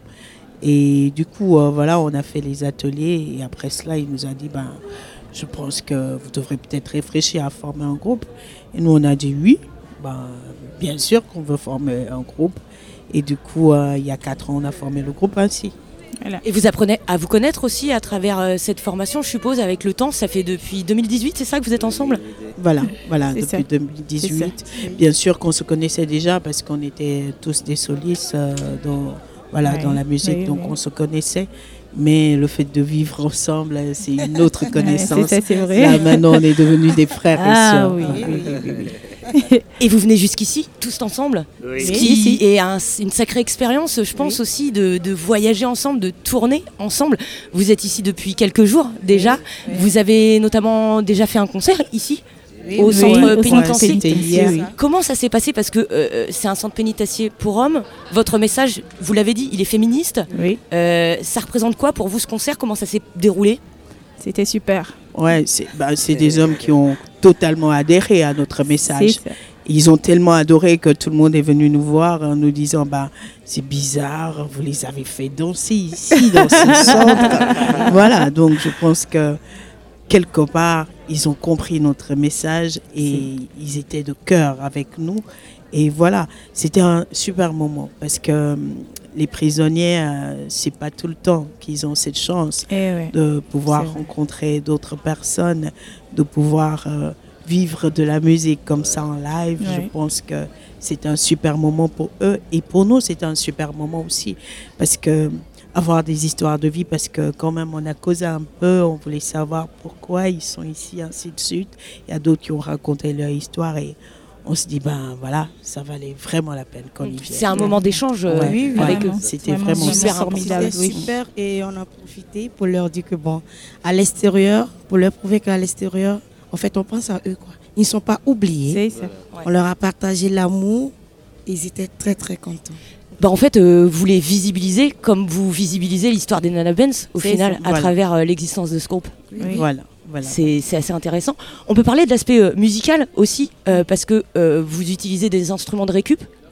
Et du coup, euh, voilà, on a fait les ateliers et après cela, il nous a dit ben, je pense que vous devrez peut-être réfléchir à former un groupe. Et nous, on a dit oui, ben, bien sûr qu'on veut former un groupe. Et du coup, euh, il y a quatre ans, on a formé le groupe ainsi. Voilà. Et vous apprenez à vous connaître aussi à travers euh, cette formation, je suppose, avec le temps. Ça fait depuis deux mille dix-huit, c'est ça que vous êtes ensemble ? Voilà, voilà depuis ça. deux mille dix-huit. Bien sûr qu'on se connaissait déjà parce qu'on était tous des solistes euh, dans, voilà, oui, dans la musique, oui, donc oui. on se connaissait. Mais le fait de vivre ensemble, c'est une autre connaissance. Ouais, c'est ça, c'est vrai. Là, maintenant, on est devenus des frères ah, et sœurs. Oui, oui, oui, oui, oui. Et vous venez jusqu'ici, tous ensemble ? Oui. Ce qui oui, est un, une sacrée expérience, je pense oui. aussi, de, de voyager ensemble, de tourner ensemble. Vous êtes ici depuis quelques jours déjà. Oui. Vous avez notamment déjà fait un concert ici ? Oui, au oui, centre oui, pénitentiaire. Oui. Comment ça s'est passé ? Parce que euh, c'est un centre pénitentiaire pour hommes. Votre message, vous l'avez dit, il est féministe. Oui. Euh, ça représente quoi pour vous ce concert ? Comment ça s'est déroulé ? C'était super. Ouais, c'est, bah, c'est des hommes qui ont totalement adhéré à notre message. Ils ont tellement adoré que tout le monde est venu nous voir en nous disant bah, c'est bizarre, vous les avez fait danser ici, dans ce centre. Voilà, donc je pense que quelque part, ils ont compris notre message et si. ils étaient de cœur avec nous. Et voilà, c'était un super moment parce que les prisonniers, euh, c'est pas tout le temps qu'ils ont cette chance ouais. de pouvoir rencontrer d'autres personnes, de pouvoir euh, vivre de la musique comme ça en live. Ouais. Je pense que c'est un super moment pour eux et pour nous, c'est un super moment aussi parce que avoir des histoires de vie parce que quand même on a causé un peu, on voulait savoir pourquoi ils sont ici, ainsi de suite. Il y a d'autres qui ont raconté leur histoire et on se dit ben voilà, ça valait vraiment la peine qu'on y vienne. C'est un moment d'échange ouais, oui, ouais, avec eux. C'était vraiment, vraiment super formidable. C'était super et on a profité pour leur dire que bon, à l'extérieur, pour leur prouver qu'à l'extérieur, en fait on pense à eux quoi. Ils ne sont pas oubliés. C'est ça. On leur a partagé l'amour, ils étaient très très contents. Bah en fait, euh, vous les visibilisez comme vous visibilisez l'histoire des Nana Benz au c'est final, ça. à voilà. travers euh, l'existence de Scope. Oui. Voilà. Voilà. C'est, c'est assez intéressant. On peut parler de l'aspect euh, musical aussi, euh, parce que euh, vous utilisez des instruments de récup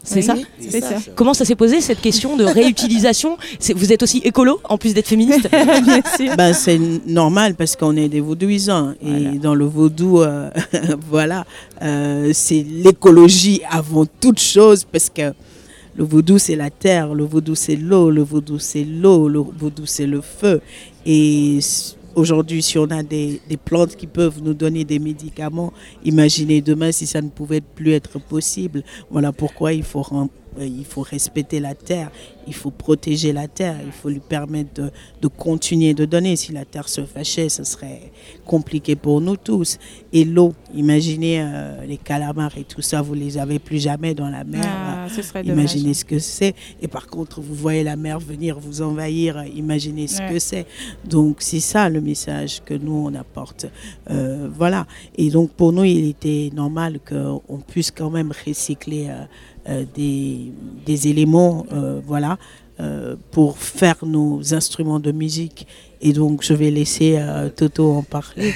C'est Oui, ça, c'est c'est ça. ça. Comment ça s'est posé cette question de réutilisation? C'est, vous êtes aussi écolo en plus d'être féministe? Bien sûr. Ben, c'est normal parce qu'on est des vaudouisants. Voilà. Et dans le vaudou, euh, voilà, euh, c'est l'écologie avant toute chose parce que le vaudou, c'est la terre, le vaudou, c'est l'eau, le vaudou, c'est l'eau, le vaudou, c'est le feu. Et aujourd'hui, si on a des, des plantes qui peuvent nous donner des médicaments, imaginez demain si ça ne pouvait plus être possible. Voilà pourquoi il faut, il faut respecter la terre, il faut protéger la terre, il faut lui permettre de, de continuer de donner. Si la terre se fâchait, ce serait compliqué pour nous tous. Et l'eau, imaginez euh, les calamars et tout ça, vous les avez plus jamais dans la mer. Ah, ce serait imaginez dommage. ce que c'est. Et par contre, vous voyez la mer venir vous envahir, imaginez ce Ouais. que c'est. Donc c'est ça le message que nous on apporte. Euh, voilà. Et donc pour nous, il était normal qu'on puisse quand même recycler euh, euh, des, des éléments, euh, voilà, euh, pour faire nos instruments de musique. Et donc je vais laisser euh, Toto en parler.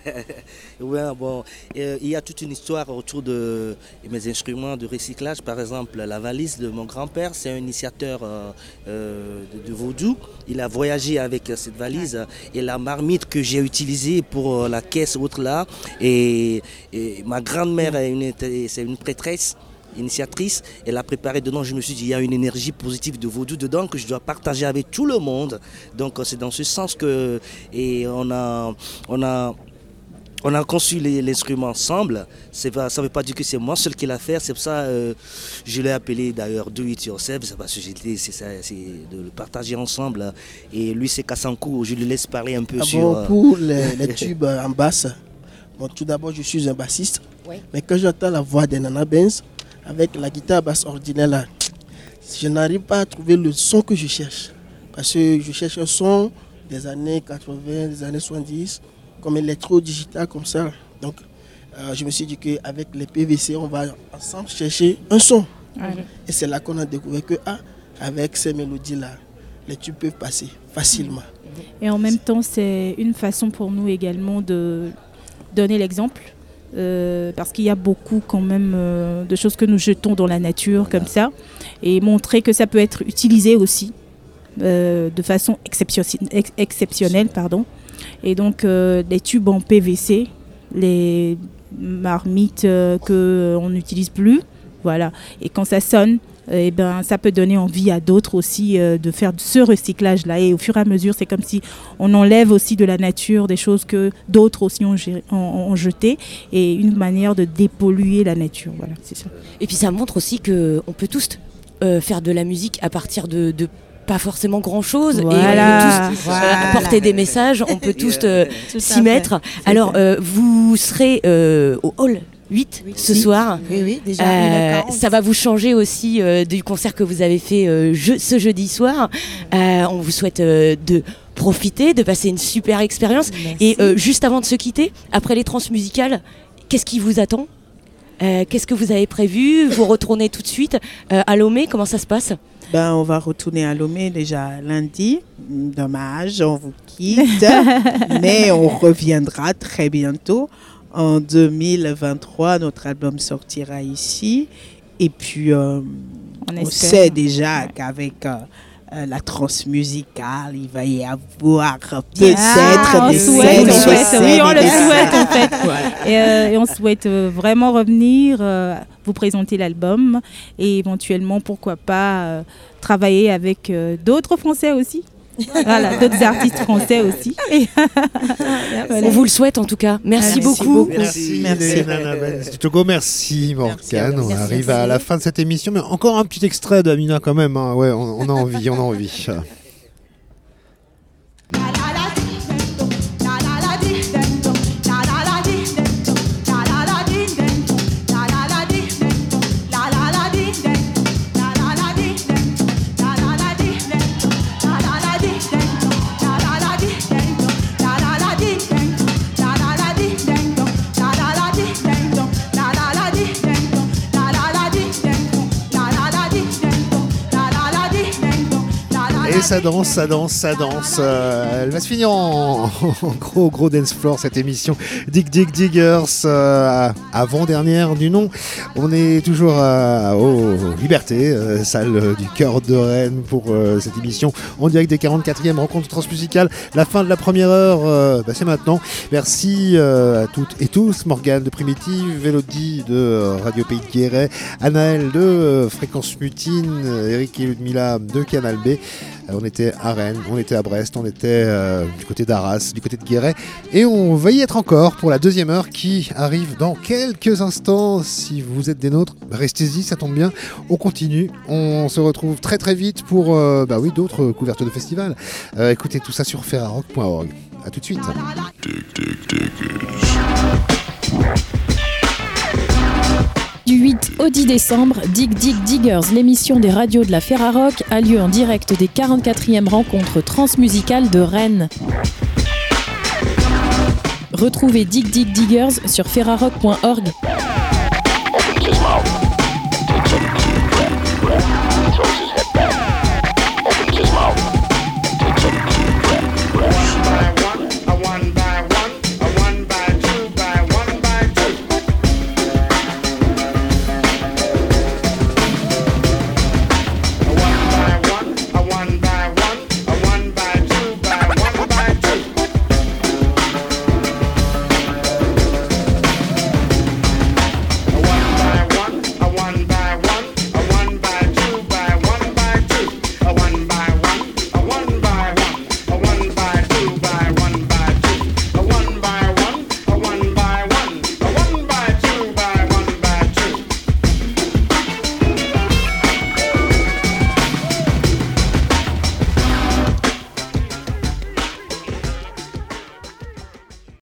Ouais, bon, euh, il y a toute une histoire autour de mes instruments de recyclage. Par exemple, la valise de mon grand-père, c'est un initiateur euh, euh, de, de vaudou. Il a voyagé avec cette valise et la marmite que j'ai utilisée pour la caisse autre là. Et, et ma grand-mère, est une, c'est une prêtresse. Initiatrice, elle a préparé dedans, je me suis dit il y a une énergie positive de vaudou dedans que je dois partager avec tout le monde. Donc c'est dans ce sens que et on a on a on a conçu les, l'instrument ensemble. C'est pas, ça ne veut pas dire que c'est moi seul qui l'a fait. C'est pour ça euh, je l'ai appelé d'ailleurs Do It Yourself. C'est parce que j'ai, c'est, ça, c'est de le partager ensemble. Et lui c'est Kassankou, je lui laisse parler un peu ah sur... Bon, pour les, les tubes en basse, bon, tout d'abord je suis un bassiste. Oui. Mais quand j'entends la voix de Nana Benz, avec la guitare basse ordinaire là, je n'arrive pas à trouver le son que je cherche. Parce que je cherche un son des années quatre-vingts, des années soixante-dix, comme électro-digital, comme ça. Donc, euh, je me suis dit qu'avec les P V C, on va ensemble chercher un son. Ouais. Et c'est là qu'on a découvert que, ah, avec ces mélodies-là, les tubes peuvent passer facilement. Et en même temps, c'est une façon pour nous également de donner l'exemple. Euh, parce qu'il y a beaucoup quand même euh, de choses que nous jetons dans la nature voilà. Comme ça, et montrer que ça peut être utilisé aussi euh, de façon exception, ex- exceptionnelle pardon. Et donc euh, les tubes en P V C, les marmites euh, qu'on n'utilise plus, voilà. Et quand ça sonne, eh ben, ça peut donner envie à d'autres aussi euh, de faire ce recyclage-là. Et au fur et à mesure, c'est comme si on enlève aussi de la nature des choses que d'autres aussi ont, ont, ont jetées, et une manière de dépolluer la nature. Voilà, c'est ça. Et puis ça montre aussi qu'on peut tous euh, faire de la musique à partir de... de pas forcément grand chose, voilà. Et on peut tous voilà. euh, apporter des messages, on peut tous euh, s'y mettre. Alors euh, vous serez euh, au hall huit oui, ce oui. soir. Oui, oui, déjà. Euh, ça va vous changer aussi euh, du concert que vous avez fait euh, je, ce jeudi soir. Euh, on vous souhaite euh, de profiter, de passer une super expérience. Merci. Et euh, juste avant de se quitter, après les transmusicales, qu'est-ce qui vous attend ? euh, Qu'est-ce que vous avez prévu ? Vous retournez tout de suite euh, à Lomé ? Comment ça se passe ? Ben, on va retourner à Lomé déjà lundi. Dommage, on vous quitte. Mais on reviendra très bientôt. En deux mille vingt-trois, notre album sortira ici. Et puis, euh, on, on sait déjà ouais. qu'avec euh, euh, la transmusicale, il va y avoir peut-être ah, des souhaite, scènes. On souhaite, oui, on le souhaite en fait. Ouais. Et, euh, et on souhaite euh, vraiment revenir, euh, vous présenter l'album et éventuellement, pourquoi pas, euh, travailler avec euh, d'autres Français aussi. Voilà, d'autres artistes français aussi. On vous le souhaite en tout cas. Merci, merci beaucoup. beaucoup. Merci, merci. Nana Benz du Togo. Merci Morgane. Merci, on merci, arrive merci. à la fin de cette émission, mais encore un petit extrait d'Amina quand même. Hein. Ouais, on, on a envie, on a envie. Et ça danse, ça danse, ça danse. Euh, elle va se finir en, en gros, gros dance floor cette émission. Dig Dig Diggers, euh, avant-dernière du nom. On est toujours à, aux Libertés, euh, salle du cœur de Rennes pour euh, cette émission en direct des quarante-quatrièmes rencontres transmusicales. La fin de la première heure, euh, bah, c'est maintenant. Merci euh, à toutes et tous. Morgane de Primitive, Vélodie de euh, Radio Pays de Guéret, Anaël de euh, Fréquence Mutine, Eric et Ludmilla de Canal B. On était à Rennes, on était à Brest, on était euh, du côté d'Arras, du côté de Guéret. Et on va y être encore pour la deuxième heure qui arrive dans quelques instants. Si vous êtes des nôtres, restez-y, ça tombe bien. On continue, on se retrouve très très vite pour euh, bah oui, d'autres couvertures de festivals. Euh, écoutez tout ça sur ferrarock point org. A tout de suite. Du huit au dix décembre, Dig Dig Diggers, l'émission des radios de la Ferrarock, a lieu en direct des quarante-quatrièmes rencontres transmusicales de Rennes. Retrouvez Dig Dig Diggers sur ferrarock point org.